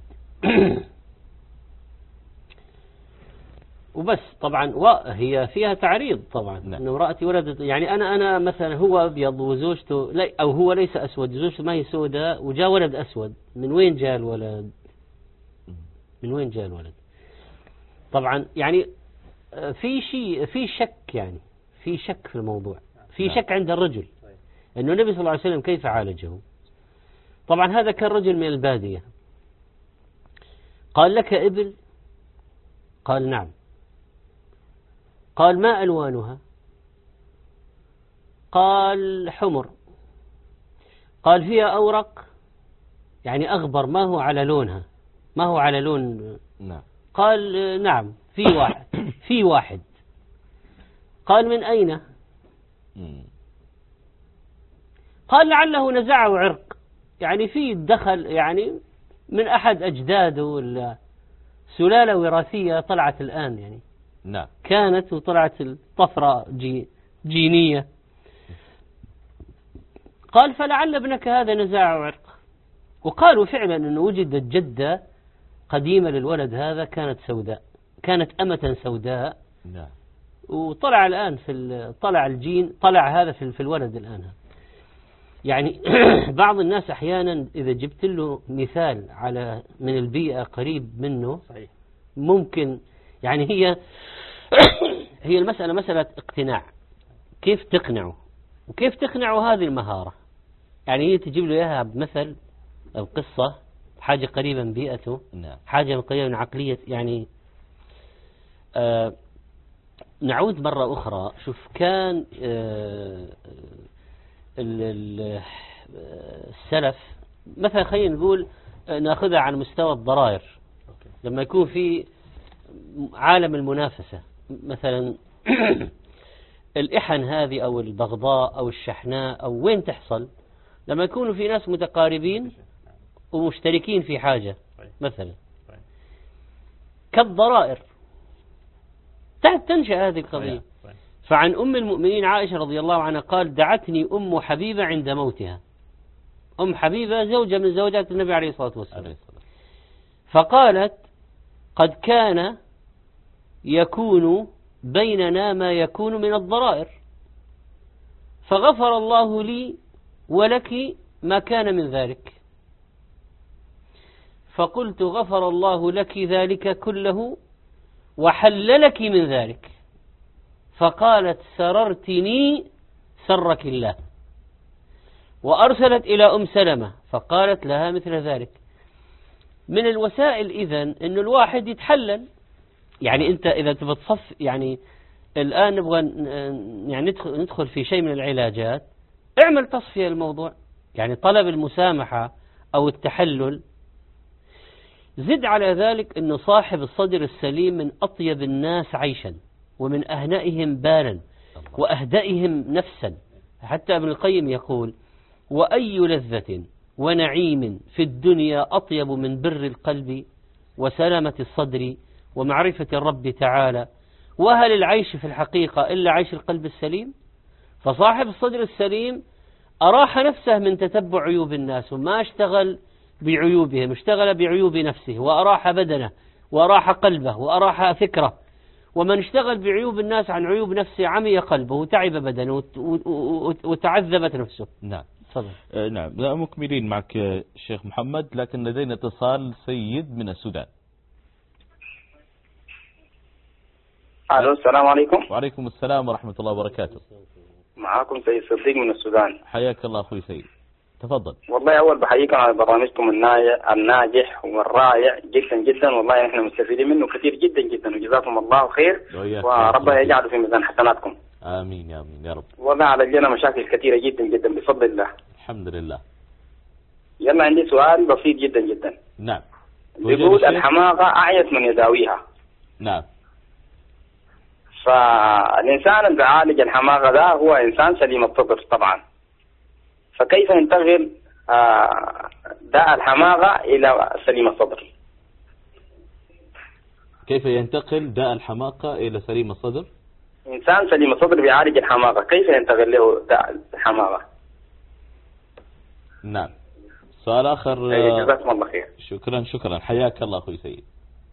وبس. طبعا وهي فيها تعريض طبعا. نعم. ان امرأتي ولدت، يعني انا انا مثلا هو ابيض وزوجته لا، او هو ليس اسود زوجته ما هي سوداء، وجاء ولد اسود، من وين جاء الولد؟ من وين جاء الولد؟ طبعا يعني في شيء، في شك، يعني في شك في الموضوع، في شك عند الرجل انه النبي صلى الله عليه وسلم كيف عالجه. طبعا هذا كان رجل من البادية. قال: لك ابل؟ قال: نعم. قال: ما ألوانها؟ قال: حمر. قال: فيها أورق؟ يعني أغبر، ما هو على لونها، ما هو على لون. نعم. قال: نعم، في واحد في واحد. قال: من أين؟ قال: لعله نزعه عرق، يعني في دخل، يعني من أحد أجداده ولا سلالة وراثية طلعت الآن، يعني نعم كانت وطلعت الطفرة جي جينية. قال: فلعل ابنك هذا نزاع عرق. وقالوا فعلا أنه وجدت جدة قديمة للولد هذا كانت سوداء، كانت أمة سوداء. نعم. وطلع الآن في طلع الجين، طلع هذا في الولد الآن. يعني بعض الناس أحيانا إذا جبت له مثال على من البيئة قريب منه صحيح. ممكن يعني هي هي المسألة مسألة اقتناع، كيف تقنعه وكيف تقنعه، هذه المهارة. يعني هي تجيب له إياها بمثل أو قصة، حاجة قريبة من بيئته، حاجة قريبة من عقلية. يعني آه نعود مرة أخرى. شوف، كان آه السلف مثلا، خلينا نقول ناخذها عن مستوى الضرائر. لما يكون في عالم المنافسة، مثلا الإحن هذه أو البغضاء أو الشحناء أو وين تحصل؟ لما يكونوا في ناس متقاربين ومشتركين في حاجة مثلا كالضرائر تنشأ هذه القضية. فعن أم المؤمنين عائشة رضي الله عنها قال دعتني أم حبيبة عند موتها. أم حبيبة زوجة من زوجات النبي عليه الصلاة والسلام. فقالت قد كان يكون بيننا ما يكون من الضرائر فغفر الله لي ولك ما كان من ذلك. فقلت غفر الله لك ذلك كله وحل لك من ذلك. فقالت سررتني سرك الله. وأرسلت إلى أم سلمة فقالت لها مثل ذلك. من الوسائل إذن أن الواحد يتحلل. يعني أنت إذا تبغى تصف يعني الآن نبغى يعني ندخل, ندخل في شيء من العلاجات اعمل تصفية الموضوع. يعني طلب المسامحة أو التحلل. زد على ذلك أن صاحب الصدر السليم من أطيب الناس عيشا ومن أهنئهم بالا وأهدئهم نفسا. حتى ابن القيم يقول وأي لذة ونعيم في الدنيا أطيب من بر القلب وسلامة الصدر ومعرفة الرب تعالى. وهل العيش في الحقيقة إلا عيش القلب السليم؟ فصاحب الصدر السليم أراح نفسه من تتبع عيوب الناس وما اشتغل بعيوبهم، اشتغل بعيوب نفسه وأراح بدنه وأراح قلبه وأراح فكره. ومن اشتغل بعيوب الناس عن عيوب نفسه عمي قلبه وتعب بدنه وتعذبت نفسه. نعم صدق. آه نعم لا مكملين معك شيخ محمد، لكن لدينا اتصال سيد من السودان. الو السلام عليكم. وعليكم السلام ورحمة الله وبركاته. معاكم سيد صديق من السودان. حياك الله أخوي سيد، تفضل. والله أول بحييكم على برنامجكم الناجح والرائع جدا جدا، والله نحن مستفيدين منه كثير جدا جدا وجزاكم الله خير وربنا يجعله في ميزان حسناتكم. آمين يا آمين يا رب. والله على لنا مشاكل كثيرة جدا جدا بفضل الله. الحمد لله. يلا عندي سؤال بسيط جدا جدا. نعم. بيقول الحماقة أعيت من يداويها. نعم. فالإنسان اللي بيعالج الحماقة ده هو إنسان سليم الصدر طبعا. فكيف ينتقل داء الحماقة إلى سليم الصدر؟ كيف ينتقل داء الحماقة إلى سليم الصدر؟ إنسان سليم الصدر بيعالج الحماقة كيف ينتقل له داء الحماقة؟ نعم. سؤال آخر. جزاكم الله خير. شكرا شكرا حياك الله أخوي سيد.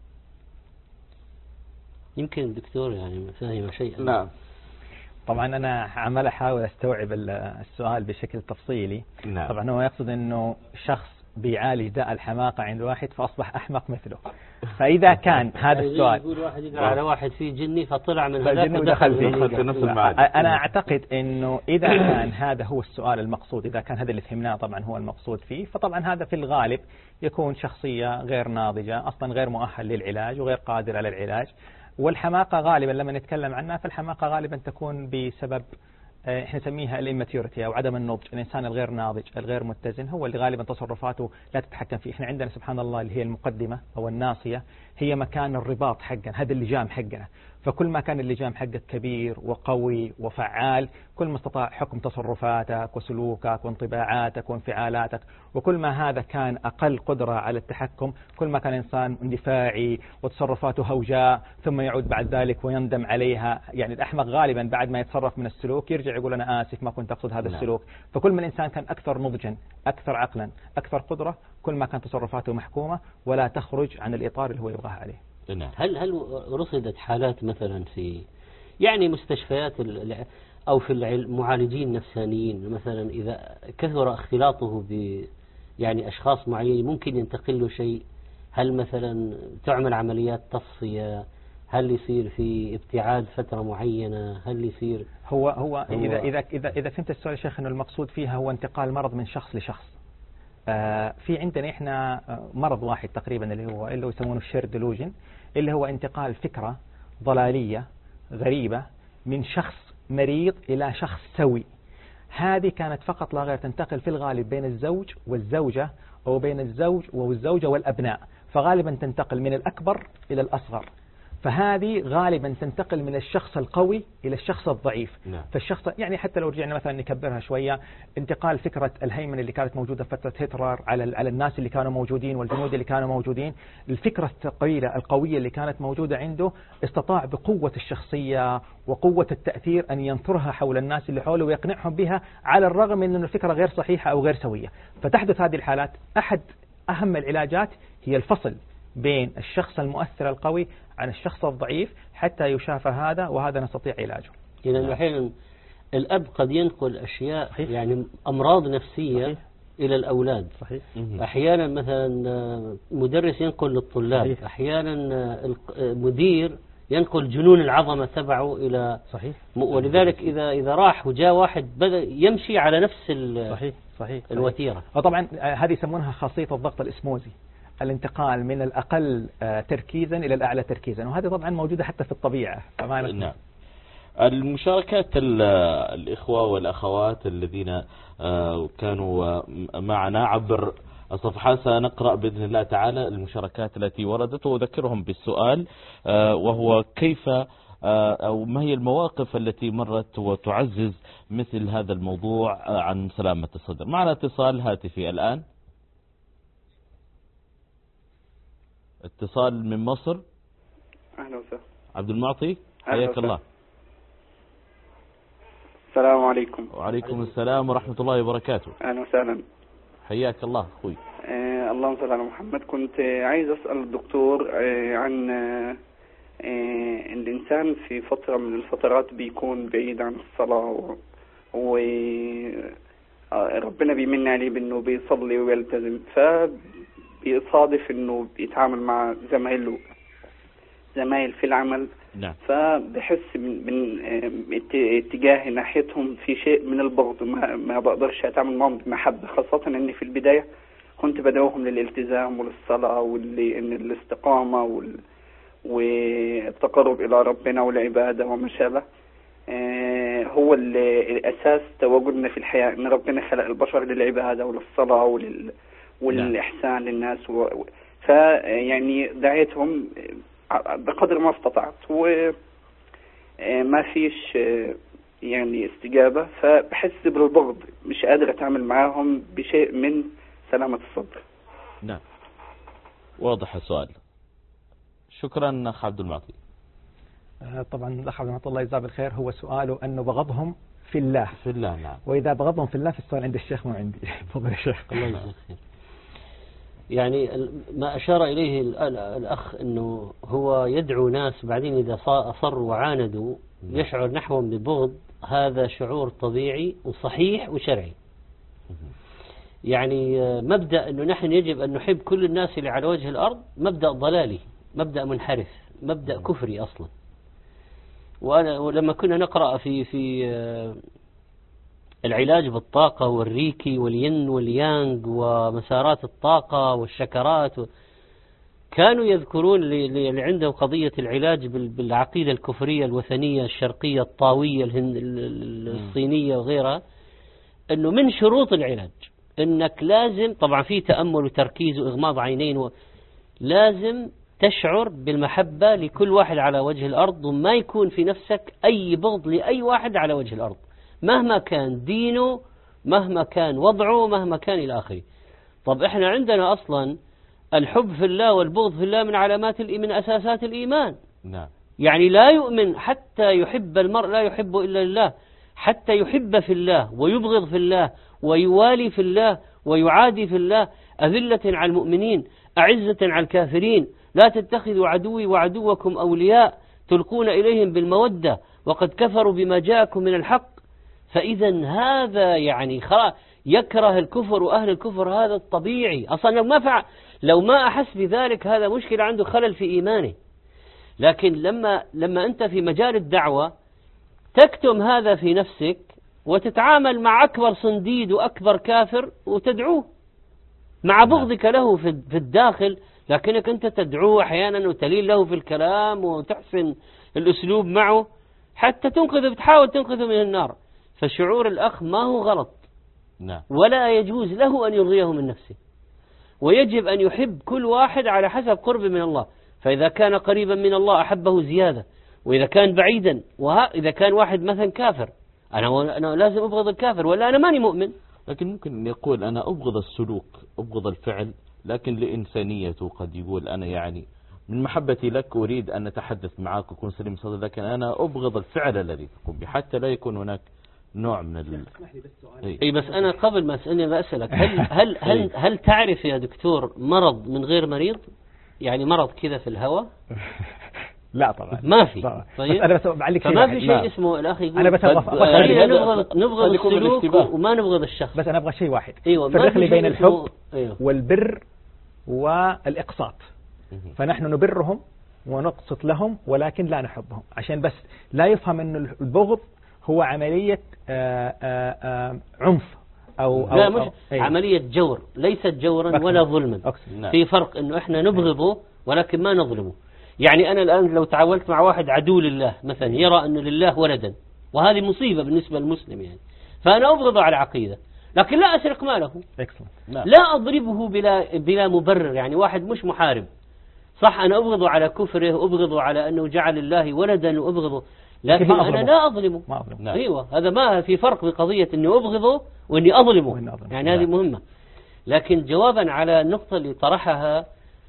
يمكن الدكتور يعني فاهم شيئا. نعم. طبعا أنا عمال أحاول أستوعب السؤال بشكل تفصيلي. نعم. طبعا هو يقصد أنه شخص بيعالج داء الحماقة عند واحد فأصبح أحمق مثله. فإذا كان هذا السؤال يقول واحد يقرأ على واحد فيه جني فطلع من هذاك ودخل فيه في نفس المعاد. أنا أعتقد أنه إذا كان هذا هو السؤال المقصود، إذا كان هذا اللي فهمناه طبعا هو المقصود فيه، فطبعا هذا في الغالب يكون شخصية غير ناضجة أصلا، غير مؤهل للعلاج وغير قادر على العلاج. والحماقة غالبا لما نتكلم عنها فالحماقة غالبا تكون بسبب احنا نسميها الاماتيوريتي او عدم النضج. الانسان الغير ناضج الغير متزن هو اللي غالبا تصرفاته لا تتحكم فيه. احنا عندنا سبحان الله اللي هي المقدمة او الناصية هي مكان الرباط حقنا، هذا اللجام حقنا. فكل ما كان اللجام حقك كبير وقوي وفعال كل ما استطاع حكم تصرفاتك وسلوكك وانطباعاتك وانفعالاتك. وكل ما هذا كان أقل قدرة على التحكم كل ما كان إنسان اندفاعي وتصرفاته هوجاء ثم يعود بعد ذلك ويندم عليها. يعني الأحمق غالبا بعد ما يتصرف من السلوك يرجع يقول أنا آسف ما كنت أقصد هذا نعم. السلوك. فكل ما الإنسان كان أكثر نضجا أكثر عقلا أكثر قدرة كل ما كانت تصرفاته محكومة ولا تخرج عن الإطار اللي هو يبغاه عليه. هل هل رصدت حالات مثلا في يعني مستشفيات أو في المعالجين النفسانيين مثلا إذا كثر اختلاطه ب يعني أشخاص معينين ممكن ينتقل له شيء؟ هل مثلا تعمل عمليات تصفية؟ هل يصير في ابتعاد فترة معينة؟ هل يصير هو هو, هو إذا إذا إذا إذا فهمت السؤال يا شيخ إنه المقصود فيها هو انتقال مرض من شخص لشخص. آه في عندنا إحنا مرض واحد تقريبا اللي هو اللي هو يسمونه الشير ديلوجن، اللي هو انتقال فكرة ضلالية غريبة من شخص مريض إلى شخص سوي. هذه كانت فقط لا غير تنتقل في الغالب بين الزوج والزوجة أو بين الزوج والزوجة والأبناء، فغالبا تنتقل من الأكبر إلى الأصغر. فهذه غالبا تنتقل من الشخص القوي إلى الشخص الضعيف. نعم. فالشخص يعني حتى لو رجعنا مثلا نكبرها شوية، انتقال فكرة الهيمنة اللي كانت موجودة فترة هتلر على على الناس اللي كانوا موجودين والجنود اللي كانوا موجودين، الفكرة الثقيلة القوية اللي كانت موجودة عنده، استطاع بقوة الشخصية وقوة التأثير أن ينثرها حول الناس اللي حوله ويقنعهم بها، على الرغم من أن الفكرة غير صحيحة أو غير سوية. فتحدث هذه الحالات. أحد أهم العلاجات هي الفصل بين الشخص المؤثر القوي عن الشخص الضعيف حتى يشافى هذا، وهذا نستطيع علاجه. لأن أحيانا الأب قد ينقل أشياء صحيح. يعني أمراض نفسية صحيح. إلى الأولاد صحيح. أحيانا مثلا مدرس ينقل للطلاب صحيح. أحيانا مدير ينقل جنون العظمة تبعه إلى صحيح. ولذلك إذا إذا راح وجاء واحد بدأ يمشي على نفس صحيح. صحيح. الوتيرة. وطبعا هذه يسمونها خاصية الضغط الإسموزي، الانتقال من الأقل تركيزا إلى الأعلى تركيزا، وهذه طبعا موجودة حتى في الطبيعة. نعم. المشاركات الإخوة والأخوات الذين كانوا معنا عبر الصفحات سنقرأ بإذن الله تعالى المشاركات التي وردت، وأذكرهم بالسؤال وهو كيف أو ما هي المواقف التي مرت وتعزز مثل هذا الموضوع عن سلامة الصدر. معنا اتصال هاتفي الآن. اتصال من مصر. أهلا وسهلا. عبد المعطي حياك الله. السلام عليكم. وعليكم السلام ورحمة الله وبركاته. أهلا وسهلا. حياك الله أخوي. آه اللهم صل على محمد. كنت عايز أسأل الدكتور آه عن آه الإنسان في فترة من الفترات بيكون بعيد عن الصلاة، وربنا بيمن عليه بأنه بيصلي ويلتزم، فبيصادف أنه بيتعامل مع زمايله زمايل في العمل. نعم. فبحس من اتجاه ناحيتهم في شيء من البغض، ما, ما بقدرش أتعامل معهم بمحبة، خاصة أني في البداية كنت بدعوهم للالتزام وللصلاة والاستقامة وال والتقرب إلى ربنا والعبادة وما شابه. آه هو الأساس تواجدنا في الحياة، إن ربنا خلق البشر للعبادة وللصلاة ولل والإحسان للناس و... فيعني دعيتهم بقدر ما استطعت وما فيش يعني استجابة، فبحس بالبغض، مش قادر أتعامل معاهم بشيء من سلامة الصدر. نعم واضح السؤال. شكرا أخ عبد المعطي. طبعا الأخ عبد المعطي الله يجزاه بالخير، هو سؤاله أنه بغضهم في الله. في الله نعم. وإذا بغضهم في الله في السؤال عند الشيخ مو عندي. تفضل يا شيخ. الله يجزاه خير. يعني ما أشار إليه الأخ أنه هو يدعو ناس بعدين إذا أصروا وعاندوا يشعر نحوهم ببغض، هذا شعور طبيعي وصحيح وشرعي. يعني مبدأ أنه نحن يجب أن نحب كل الناس اللي على وجه الأرض مبدأ ضلالي، مبدأ منحرف، مبدأ كفري أصلا. وأنا ولما كنا نقرأ في في العلاج بالطاقة والريكي والين واليانغ ومسارات الطاقة والشكرات، كانوا يذكرون اللي عندهم قضية العلاج بالعقيدة الكفرية الوثنية الشرقية الطاوية الصينية وغيرها، أنه من شروط العلاج أنك لازم، طبعا في تأمل وتركيز وإغماض عينين، لازم تشعر بالمحبة لكل واحد على وجه الأرض، وما يكون في نفسك أي بغض لأي واحد على وجه الأرض مهما كان دينه، مهما كان وضعه، مهما كان إلى آخره. طب إحنا عندنا أصلا الحب في الله والبغض في الله من علامات من أساسات الإيمان. نعم. يعني لا يؤمن حتى يحب المرء لا يحب إلا الله، حتى يحب في الله ويبغض في الله ويوالي في الله ويعادي في الله. أذلة على المؤمنين أعزة على الكافرين، لا تتخذوا عدوي وعدوكم أولياء تلقون إليهم بالمودة وقد كفروا بما جاءكم من الحق. فإذا هذا يعني يكره الكفر وأهل الكفر، هذا الطبيعي أصلا. لو ما فعل لو ما أحس بذلك هذا مشكلة، عنده خلل في إيمانه. لكن لما لما أنت في مجال الدعوة تكتم هذا في نفسك وتتعامل مع أكبر صنديد وأكبر كافر وتدعوه مع بغضك له في الداخل، لكنك أنت تدعوه أحيانا وتلين له في الكلام وتحسن الأسلوب معه حتى تنقذه، بتحاول تنقذه من النار. فشعور الأخ ما هو غلط. نعم. ولا يجوز له أن يرضيه من نفسه، ويجب أن يحب كل واحد على حسب قربه من الله. فإذا كان قريبا من الله أحبه زيادة، وإذا كان بعيدا، وإذا كان واحد مثلا كافر أنا, أنا لازم أبغض الكافر ولا أنا ماني مؤمن. لكن ممكن يقول أنا أبغض السلوك، أبغض الفعل، لكن لإنسانيته قد يقول أنا يعني من محبتي لك أريد أن نتحدث معك وكون سليم صدر، لكن أنا أبغض الفعل الذي تقوم به حتى لا يكون هناك نوع من ال... أي بس أنا قبل ما أسألني بسألك هل هل هل هل تعرف يا دكتور مرض من غير مريض؟ يعني مرض كذا في الهواء؟ لا طبعا ما في. طبعا. طيب بس أنا بس بعلق شيء فما في شيء واحد. اسمه الأخ يقول أنا بس أبغى يعني نبغض نبغض السلوك وما نبغض الشخص. بس أنا أبغى شيء واحد. أيوة فرق لي بين الحب أيوة. والبر والإقساط. فنحن نبرهم ونقسط لهم ولكن لا نحبهم، عشان بس لا يفهم أن البغض هو عملية آآ آآ عنف أو, أو, لا مش أو أيوة. عملية جور، ليست جورا أكثر. ولا ظلما. نعم. في فرق أنه إحنا نبغضه ولكن ما نظلمه. يعني أنا الآن لو تعاملت مع واحد عدو لله مثلا يرى أن لله ولدا، وهذه مصيبة بالنسبة للمسلم يعني، فأنا أبغضه على عقيدة لكن لا أسرق ماله، لا أضربه بلا بلا مبرر. يعني واحد مش محارب صح، أنا أبغضه على كفره، أبغضه على أنه جعل الله ولدا وأبغضه، لكن أنا لا أظلمه. ما أظلمه. أيوة هذا ما في فرق بقضية أني أبغضه وأني أظلمه، يعني هذه مهمة. لكن جوابا على النقطة اللي طرحها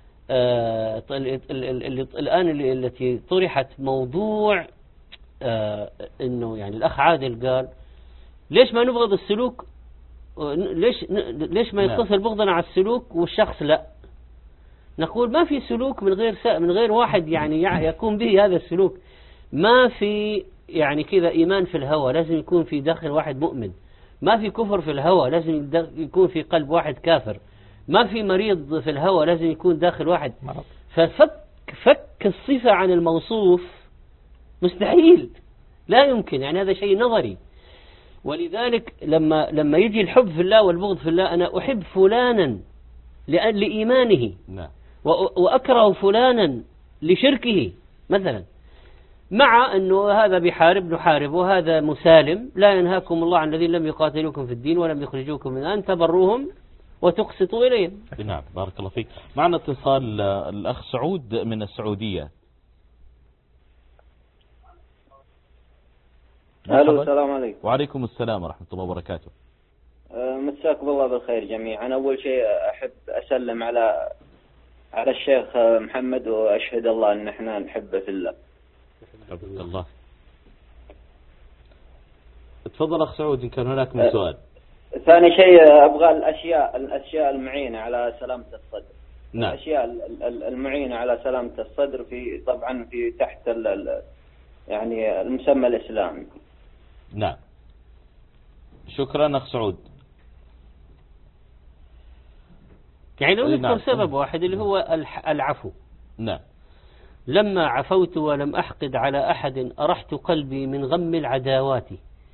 آه الآن اللي التي طرحت موضوع آه إنه يعني الأخ عادل قال ليش ما نبغض السلوك، ليش ليش ما يتصل بغضنا على السلوك والشخص لا. نقول ما في سلوك من غير من غير واحد يعني يكون به هذا السلوك. ما في يعني كذا إيمان في الهوى، لازم يكون في داخل واحد مؤمن. ما في كفر في الهوى، لازم يكون في قلب واحد كافر. ما في مريض في الهوى، لازم يكون داخل واحد مرض. ففك فك الصفة عن الموصوف مستحيل، لا يمكن، يعني هذا شيء نظري. ولذلك لما لما يجي الحب في الله والبغض في الله، أنا أحب فلانا لإيمانه وأكره فلانا لشركه مثلا، مع أنه هذا بحارب نحارب وهذا مسالم. لا ينهاكم الله عن الذين لم يقاتلوكم في الدين ولم يخرجوكم من أن تبروهم وتقسطوا إليهم. نعم بارك الله فيك. معنا اتصال الأخ سعود من السعودية. الو السلام عليكم. وعليكم السلام ورحمة الله وبركاته. أه مساكم الله بالخير جميعا. أول شيء أحب أسلم على على الشيخ محمد وأشهد الله أن احنا نحبه في الله. حفظك الله. تفضل أخ سعود إن كان هناك من سؤال. أه ثاني شيء أبغى الأشياء الأشياء المعينة على سلامة الصدر. نعم. الأشياء المعينة على سلامة الصدر في طبعا في تحت ال يعني المسمى الإسلامي. نعم شكرا أخ سعود. يعني لو نذكر سبب واحد اللي هو العفو. نعم. لما عفوت ولم أحقد على أحد أرحت قلبي من غم العداوات،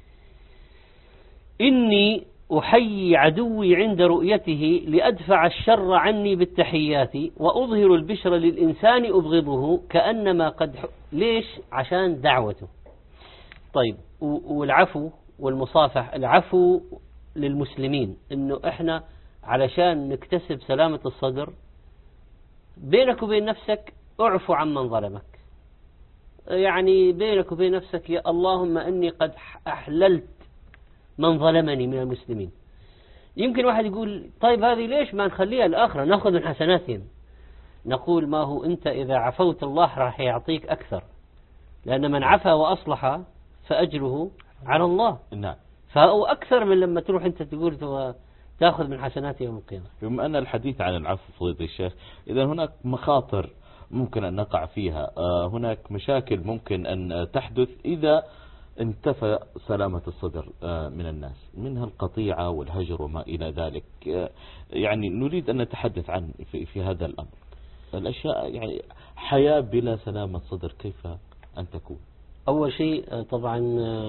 إني أحيي عدوي عند رؤيته لأدفع الشر عني بالتحيات، وأظهر البشر للإنسان أبغضه كأنما قد ح... ليش؟ عشان دعوته. طيب والعفو والمصافح، العفو للمسلمين إنه إحنا علشان نكتسب سلامة الصدر بينك وبين نفسك اعفو عمن ظلمك. يعني بينك وبين نفسك يا اللهم أني قد أحللت من ظلمني من المسلمين. يمكن واحد يقول طيب هذه ليش ما نخليها الآخرة نأخذ من حسناتهم؟ نقول ما هو أنت إذا عفوت الله راح يعطيك أكثر، لأن من عفا وأصلح فأجره على الله. نعم. فهو أكثر من لما تروح أنت تقول تأخذ من حسنات يوم القيامة. بما أن الحديث عن العفو فضيلة الشيخ، إذا هناك مخاطر ممكن أن نقع فيها، هناك مشاكل ممكن أن تحدث إذا انتفى سلامة الصدر من الناس، منها القطيعة والهجر وما إلى ذلك. يعني نريد أن نتحدث عن في, في هذا الأمر الأشياء، يعني حياة بلا سلامة صدر كيف أن تكون؟ أول شيء طبعا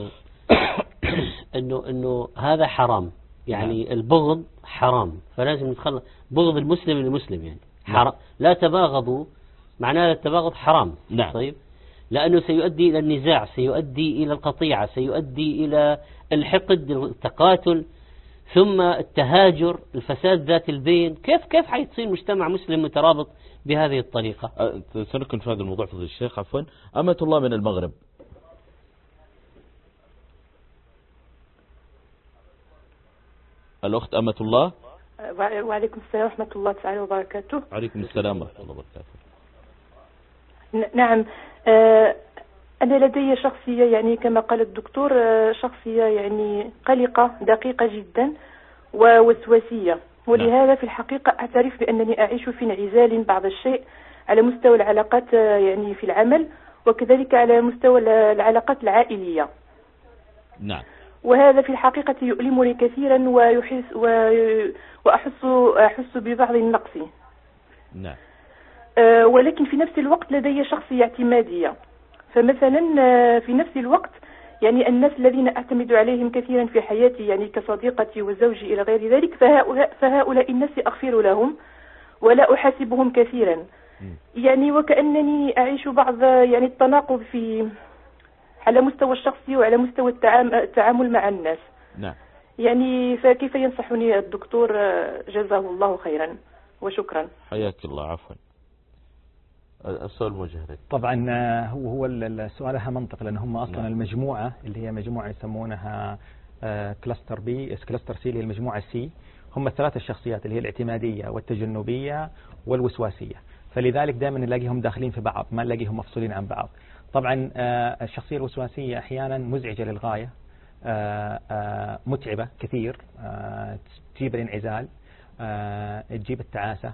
إنه إنه هذا حرام، يعني نعم. البغض حرام، فلازم نتخلص بغض المسلم للمسلم، يعني حرام. نعم. لا تباغضوا، معناه التباغض حرام. نعم. طيب لأنه سيؤدي إلى النزاع، سيؤدي إلى القطيعة، سيؤدي إلى الحقد، التقاتل. ثم التهاجر، الفساد ذات البين. كيف كيف حيصير مجتمع مسلم مترابط بهذه الطريقة؟ سنكون في هذا الموضوع فضل الشيخ. عفوا، أمة الله من المغرب. الأخت أمة الله. وعليكم السلام ورحمة الله تعالى وبركاته. عليكم السلام ورحمة الله وبركاته. نعم، أنا لدي شخصية يعني كما قال الدكتور، شخصية يعني قلقة دقيقة جدا ووسواسية، ولهذا في الحقيقة أعترف بأنني أعيش في انعزال بعض الشيء على مستوى العلاقات يعني في العمل، وكذلك على مستوى العلاقات العائلية. نعم. وهذا في الحقيقة يؤلمني كثيرا ويحس وأحس أحس ببعض النقص. نعم. أه ولكن في نفس الوقت لدي شخصية اعتمادية، فمثلا في نفس الوقت يعني الناس الذين أعتمد عليهم كثيرا في حياتي يعني كصديقتي وزوجي إلى غير ذلك، فهؤلاء, فهؤلاء الناس أغفر لهم ولا أحاسبهم كثيرا، يعني وكأنني أعيش بعض يعني التناقض في على مستوى الشخصي وعلى مستوى التعامل مع الناس. نعم. يعني فكيف ينصحني الدكتور جزاه الله خيرا وشكرا. حياك الله. عفوا. السؤال موجه لك. طبعا هو هو السؤال لها منطق، لأن هم أصلا نعم. المجموعة اللي هي مجموعة يسمونها كلاستر بي كلاستر سي اللي هي المجموعة سي، هم الثلاث الشخصيات اللي هي الاعتمادية والتجنبية والوسواسية، فلذلك دائما نلاقيهم داخلين في بعض، ما نلاقيهم مفصولين عن بعض. طبعا الشخصية الوسواسية أحيانا مزعجة للغاية، متعبة كثير، تجيب الانعزال، تجيب التعاسة،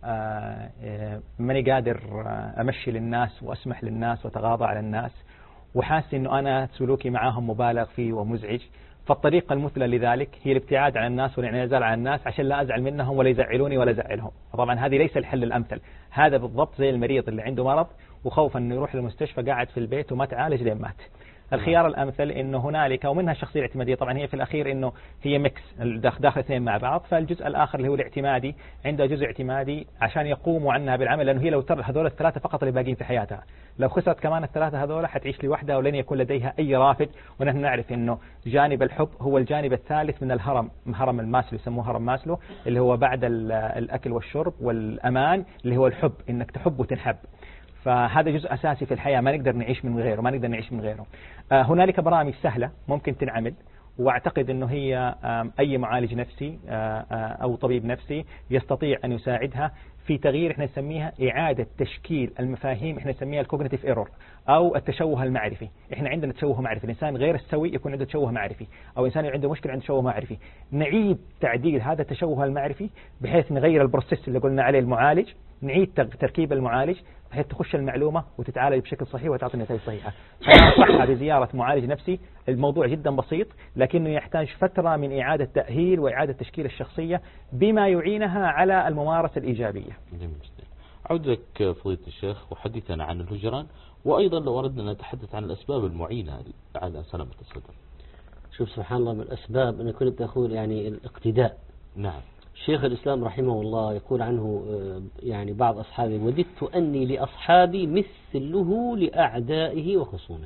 ماني قادر أمشي للناس وأسمح للناس وتغاضى على الناس، وحاسس أنه أنا سلوكي معاهم مبالغ فيه ومزعج. فالطريقة المثلى لذلك هي الابتعاد عن الناس والانعزال عن الناس عشان لا أزعل منهم ولا يزعلوني ولا أزعلهم. طبعا هذه ليس الحل الأمثل، هذا بالضبط زي المريض اللي عنده مرض وخوفا أنه يروح للمستشفى قاعد في البيت وما تعالج لين مات. الخيار الأمثل إنه هنالك، ومنها الشخصية الاعتمادية طبعا هي في الأخير إنه هي ميكس داخل اثنين مع بعض، فالجزء الآخر اللي هو الاعتمادي عنده جزء اعتمادي عشان يقوموا عنها بالعمل، لأنه هي لو ترى هذول الثلاثة فقط اللي باقين في حياتها، لو خسرت كمان الثلاثة هذول حتعيش لوحدها ولن يكون لديها أي رافد. ونحن نعرف إنه جانب الحب هو الجانب الثالث من الهرم، هرم الماسلو يسموه هرم ماسلو، اللي هو بعد الأكل والشرب والأمان اللي هو الحب، إنك تحب وتنحب. فهذا جزء أساسي في الحياة، ما نقدر نعيش من غيره، ما نقدر نعيش من غيره. آه هنالك برامج سهلة ممكن تنعمل، واعتقد انه هي اي معالج نفسي او طبيب نفسي يستطيع ان يساعدها في تغيير، احنا نسميها اعادة تشكيل المفاهيم، احنا نسميها الكوجنيتيف ايرور او التشوه المعرفي. احنا عندنا تشوه معرفي، الانسان غير السوي يكون عنده تشوه معرفي، او انسان عنده مشكلة عنده تشوه معرفي. نعيد تعديل هذا التشوه المعرفي بحيث نغير البروسيس اللي قلنا عليه المعالج، نعيد تركيب المعالج بحيث تخش المعلومة وتتعالج بشكل صحيح وتعطي نتائج صحيحة. فأنصحها بزيارة معالج نفسي، الموضوع جدا بسيط لكنه يحتاج فترة من إعادة تأهيل وإعادة تشكيل الشخصية بما يعينها على الممارسة الإيجابية. عودك فضيلة الشيخ وحديثنا عن الهجران، وأيضا لو أردنا نتحدث عن الأسباب المعينة على سلامة الصدر. شوف سبحان الله، من الأسباب أنا كنت أقول يعني الاقتداء. نعم. شيخ الإسلام رحمه الله يقول عنه يعني بعض أصحابه: وددت أني لأصحابي مثله لأعدائه وخصومه،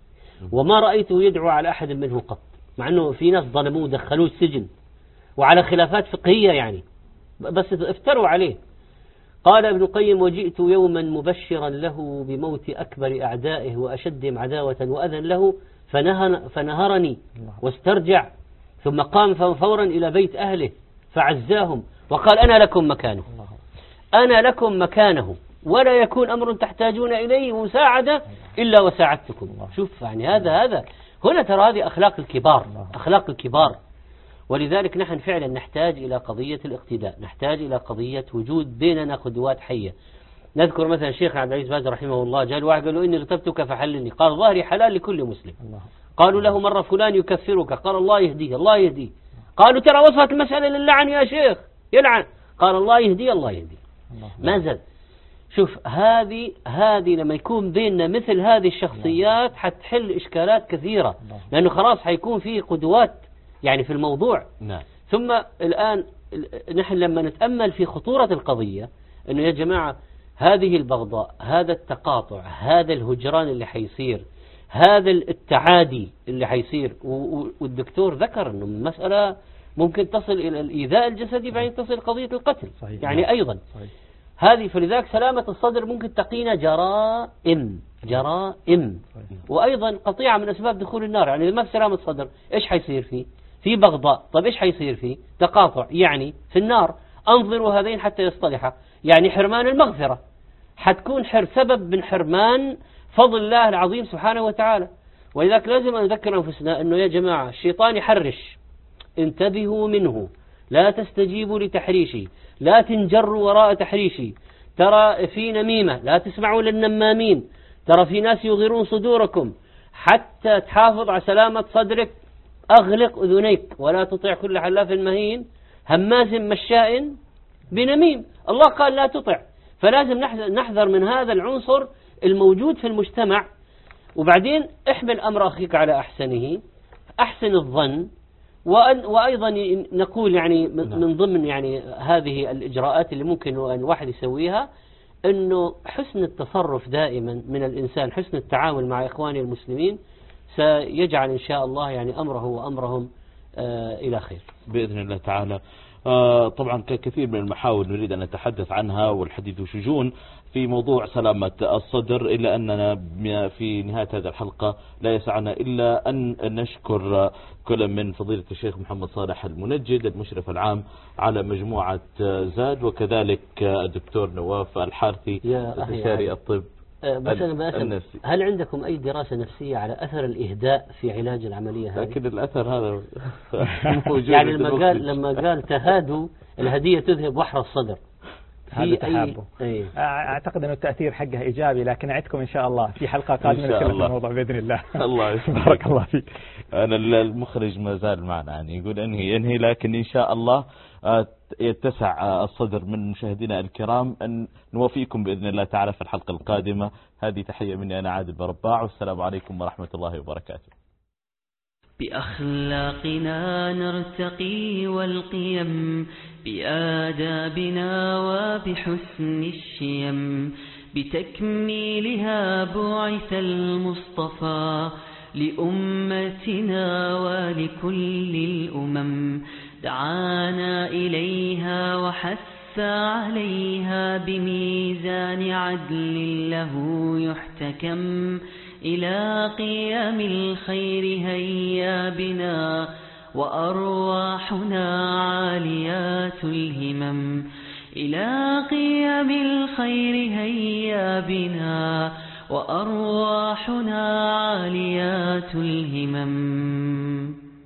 وما رأيته يدعو على أحد منه قط، مع أنه في ناس ظلموه ودخلوه السجن وعلى خلافات فقهية يعني، بس افتروا عليه. قال ابن القيم: وجئت يوما مبشرا له بموت أكبر أعدائه وأشدهم عداوة وأذى له، فنهرني واسترجع، ثم قام فورا إلى بيت أهله فعزاهم وقال: أنا لكم مكانه، أنا لكم مكانه، ولا يكون أمر تحتاجون إليه مساعدة إلا وساعدتكم. شوف يعني هذا هذا هنا ترى هذه أخلاق الكبار، أخلاق الكبار. ولذلك نحن فعلا نحتاج إلى قضية الاقتداء، نحتاج إلى قضية وجود بيننا قدوات حية. نذكر مثلا الشيخ عبد العزيز باز رحمه الله، جاء واحد قال له: إني اغتبتك فحلني، قال: ظهري حلال لكل مسلم. قالوا له مرة: فلان يكفرك، قال: الله يهديه الله يهديه. قالوا: ترى وصلت المسألة للعن يا شيخ، يلعن، قال: الله يهديه الله يهديه. ما زال. شوف هذه هذه لما يكون بيننا مثل هذه الشخصيات حتحل إشكالات كثيرة، لأنه خلاص حيكون فيه قدوات يعني في الموضوع. نعم. ثم الآن نحن لما نتأمل في خطورة القضية، أنه يا جماعة هذه البغضاء، هذا التقاطع، هذا الهجران اللي حيصير، هذا التعادي اللي حيصير، والدكتور ذكر أنه مسألة ممكن تصل إلى الإيذاء الجسدي بعدين تصل قضية القتل. صحيح. يعني أيضا صحيح. هذه فلذلك سلامة الصدر ممكن تقينا جرائم جرائم وأيضا قطيعة من أسباب دخول النار. يعني ما في سلامة صدر إيش حيصير فيه؟ في بغضاء. طب إيش حيصير فيه؟ تقاطع. يعني في النار أنظروا هذين حتى يصطلحا، يعني حرمان المغفرة، حتكون حر سبب من حرمان فضل الله العظيم سبحانه وتعالى. ولذلك لازم أن نذكر أنفسنا أنه يا جماعة الشيطان يحرش، انتبهوا منه، لا تستجيبوا لتحريشي، لا تنجروا وراء تحريشي. ترى في نميمة، لا تسمعوا للنمامين، ترى في ناس يغيرون صدوركم. حتى تحافظ على سلامة صدرك أغلق أذنيك ولا تطيع كل حلاف مهين هماز مشاء بنميم. الله قال لا تطع، فلازم نحذر من هذا العنصر الموجود في المجتمع. وبعدين احمل أمر أخيك على أحسنه، أحسن الظن. وأيضا نقول يعني من ضمن يعني هذه الإجراءات اللي ممكن أن واحد يسويها أنه حسن التصرف دائما من الإنسان، حسن التعامل مع إخوانه المسلمين سيجعل إن شاء الله يعني أمره وأمرهم آه إلى خير بإذن الله تعالى. آه طبعا كثير من المحاور نريد أن نتحدث عنها والحديث شجون في موضوع سلامة الصدر، إلا أننا في نهاية هذه الحلقة لا يسعنا إلا أن نشكر كل من فضيلة الشيخ محمد صالح المنجد المشرف العام على مجموعة زاد، وكذلك الدكتور نواف الحارثي استشاري الطب بس أنا بأسأل، هل عندكم أي دراسة نفسية على أثر الإهداء في علاج العملية هذه؟ لكن الأثر هذا يعني لما قال لما قال تهادوا الهدية تذهب وحر الصدر، هذا تحابه. أي. أعتقد أن التأثير حقه إيجابي، لكن أعدكم إن شاء الله في حلقة قادمة نتكلم في الموضوع بإذن الله. الله يسلمك. بارك الله فيك. أنا المخرج ما زال معنا يعني يقول أنهي ينهي، لكن إن شاء الله يتسع الصدر من مشاهدينا الكرام أن نوفيكم بإذن الله تعالى في الحلقة القادمة. هذه تحية مني أنا عادل برباع، والسلام عليكم ورحمة الله وبركاته. بأخلاقنا نرتقي والقيم، بآدابنا وبحسن الشيم، بتكميلها بعث المصطفى لأمتنا ولكل الأمم. دعانا إليها وحث عليها بميزان عدل له يحتكم. إلى قيام الخير هيا بنا وأرواحنا عاليات الهمم. إلى قيام الخير هيا بنا وأرواحنا عاليات الهمم.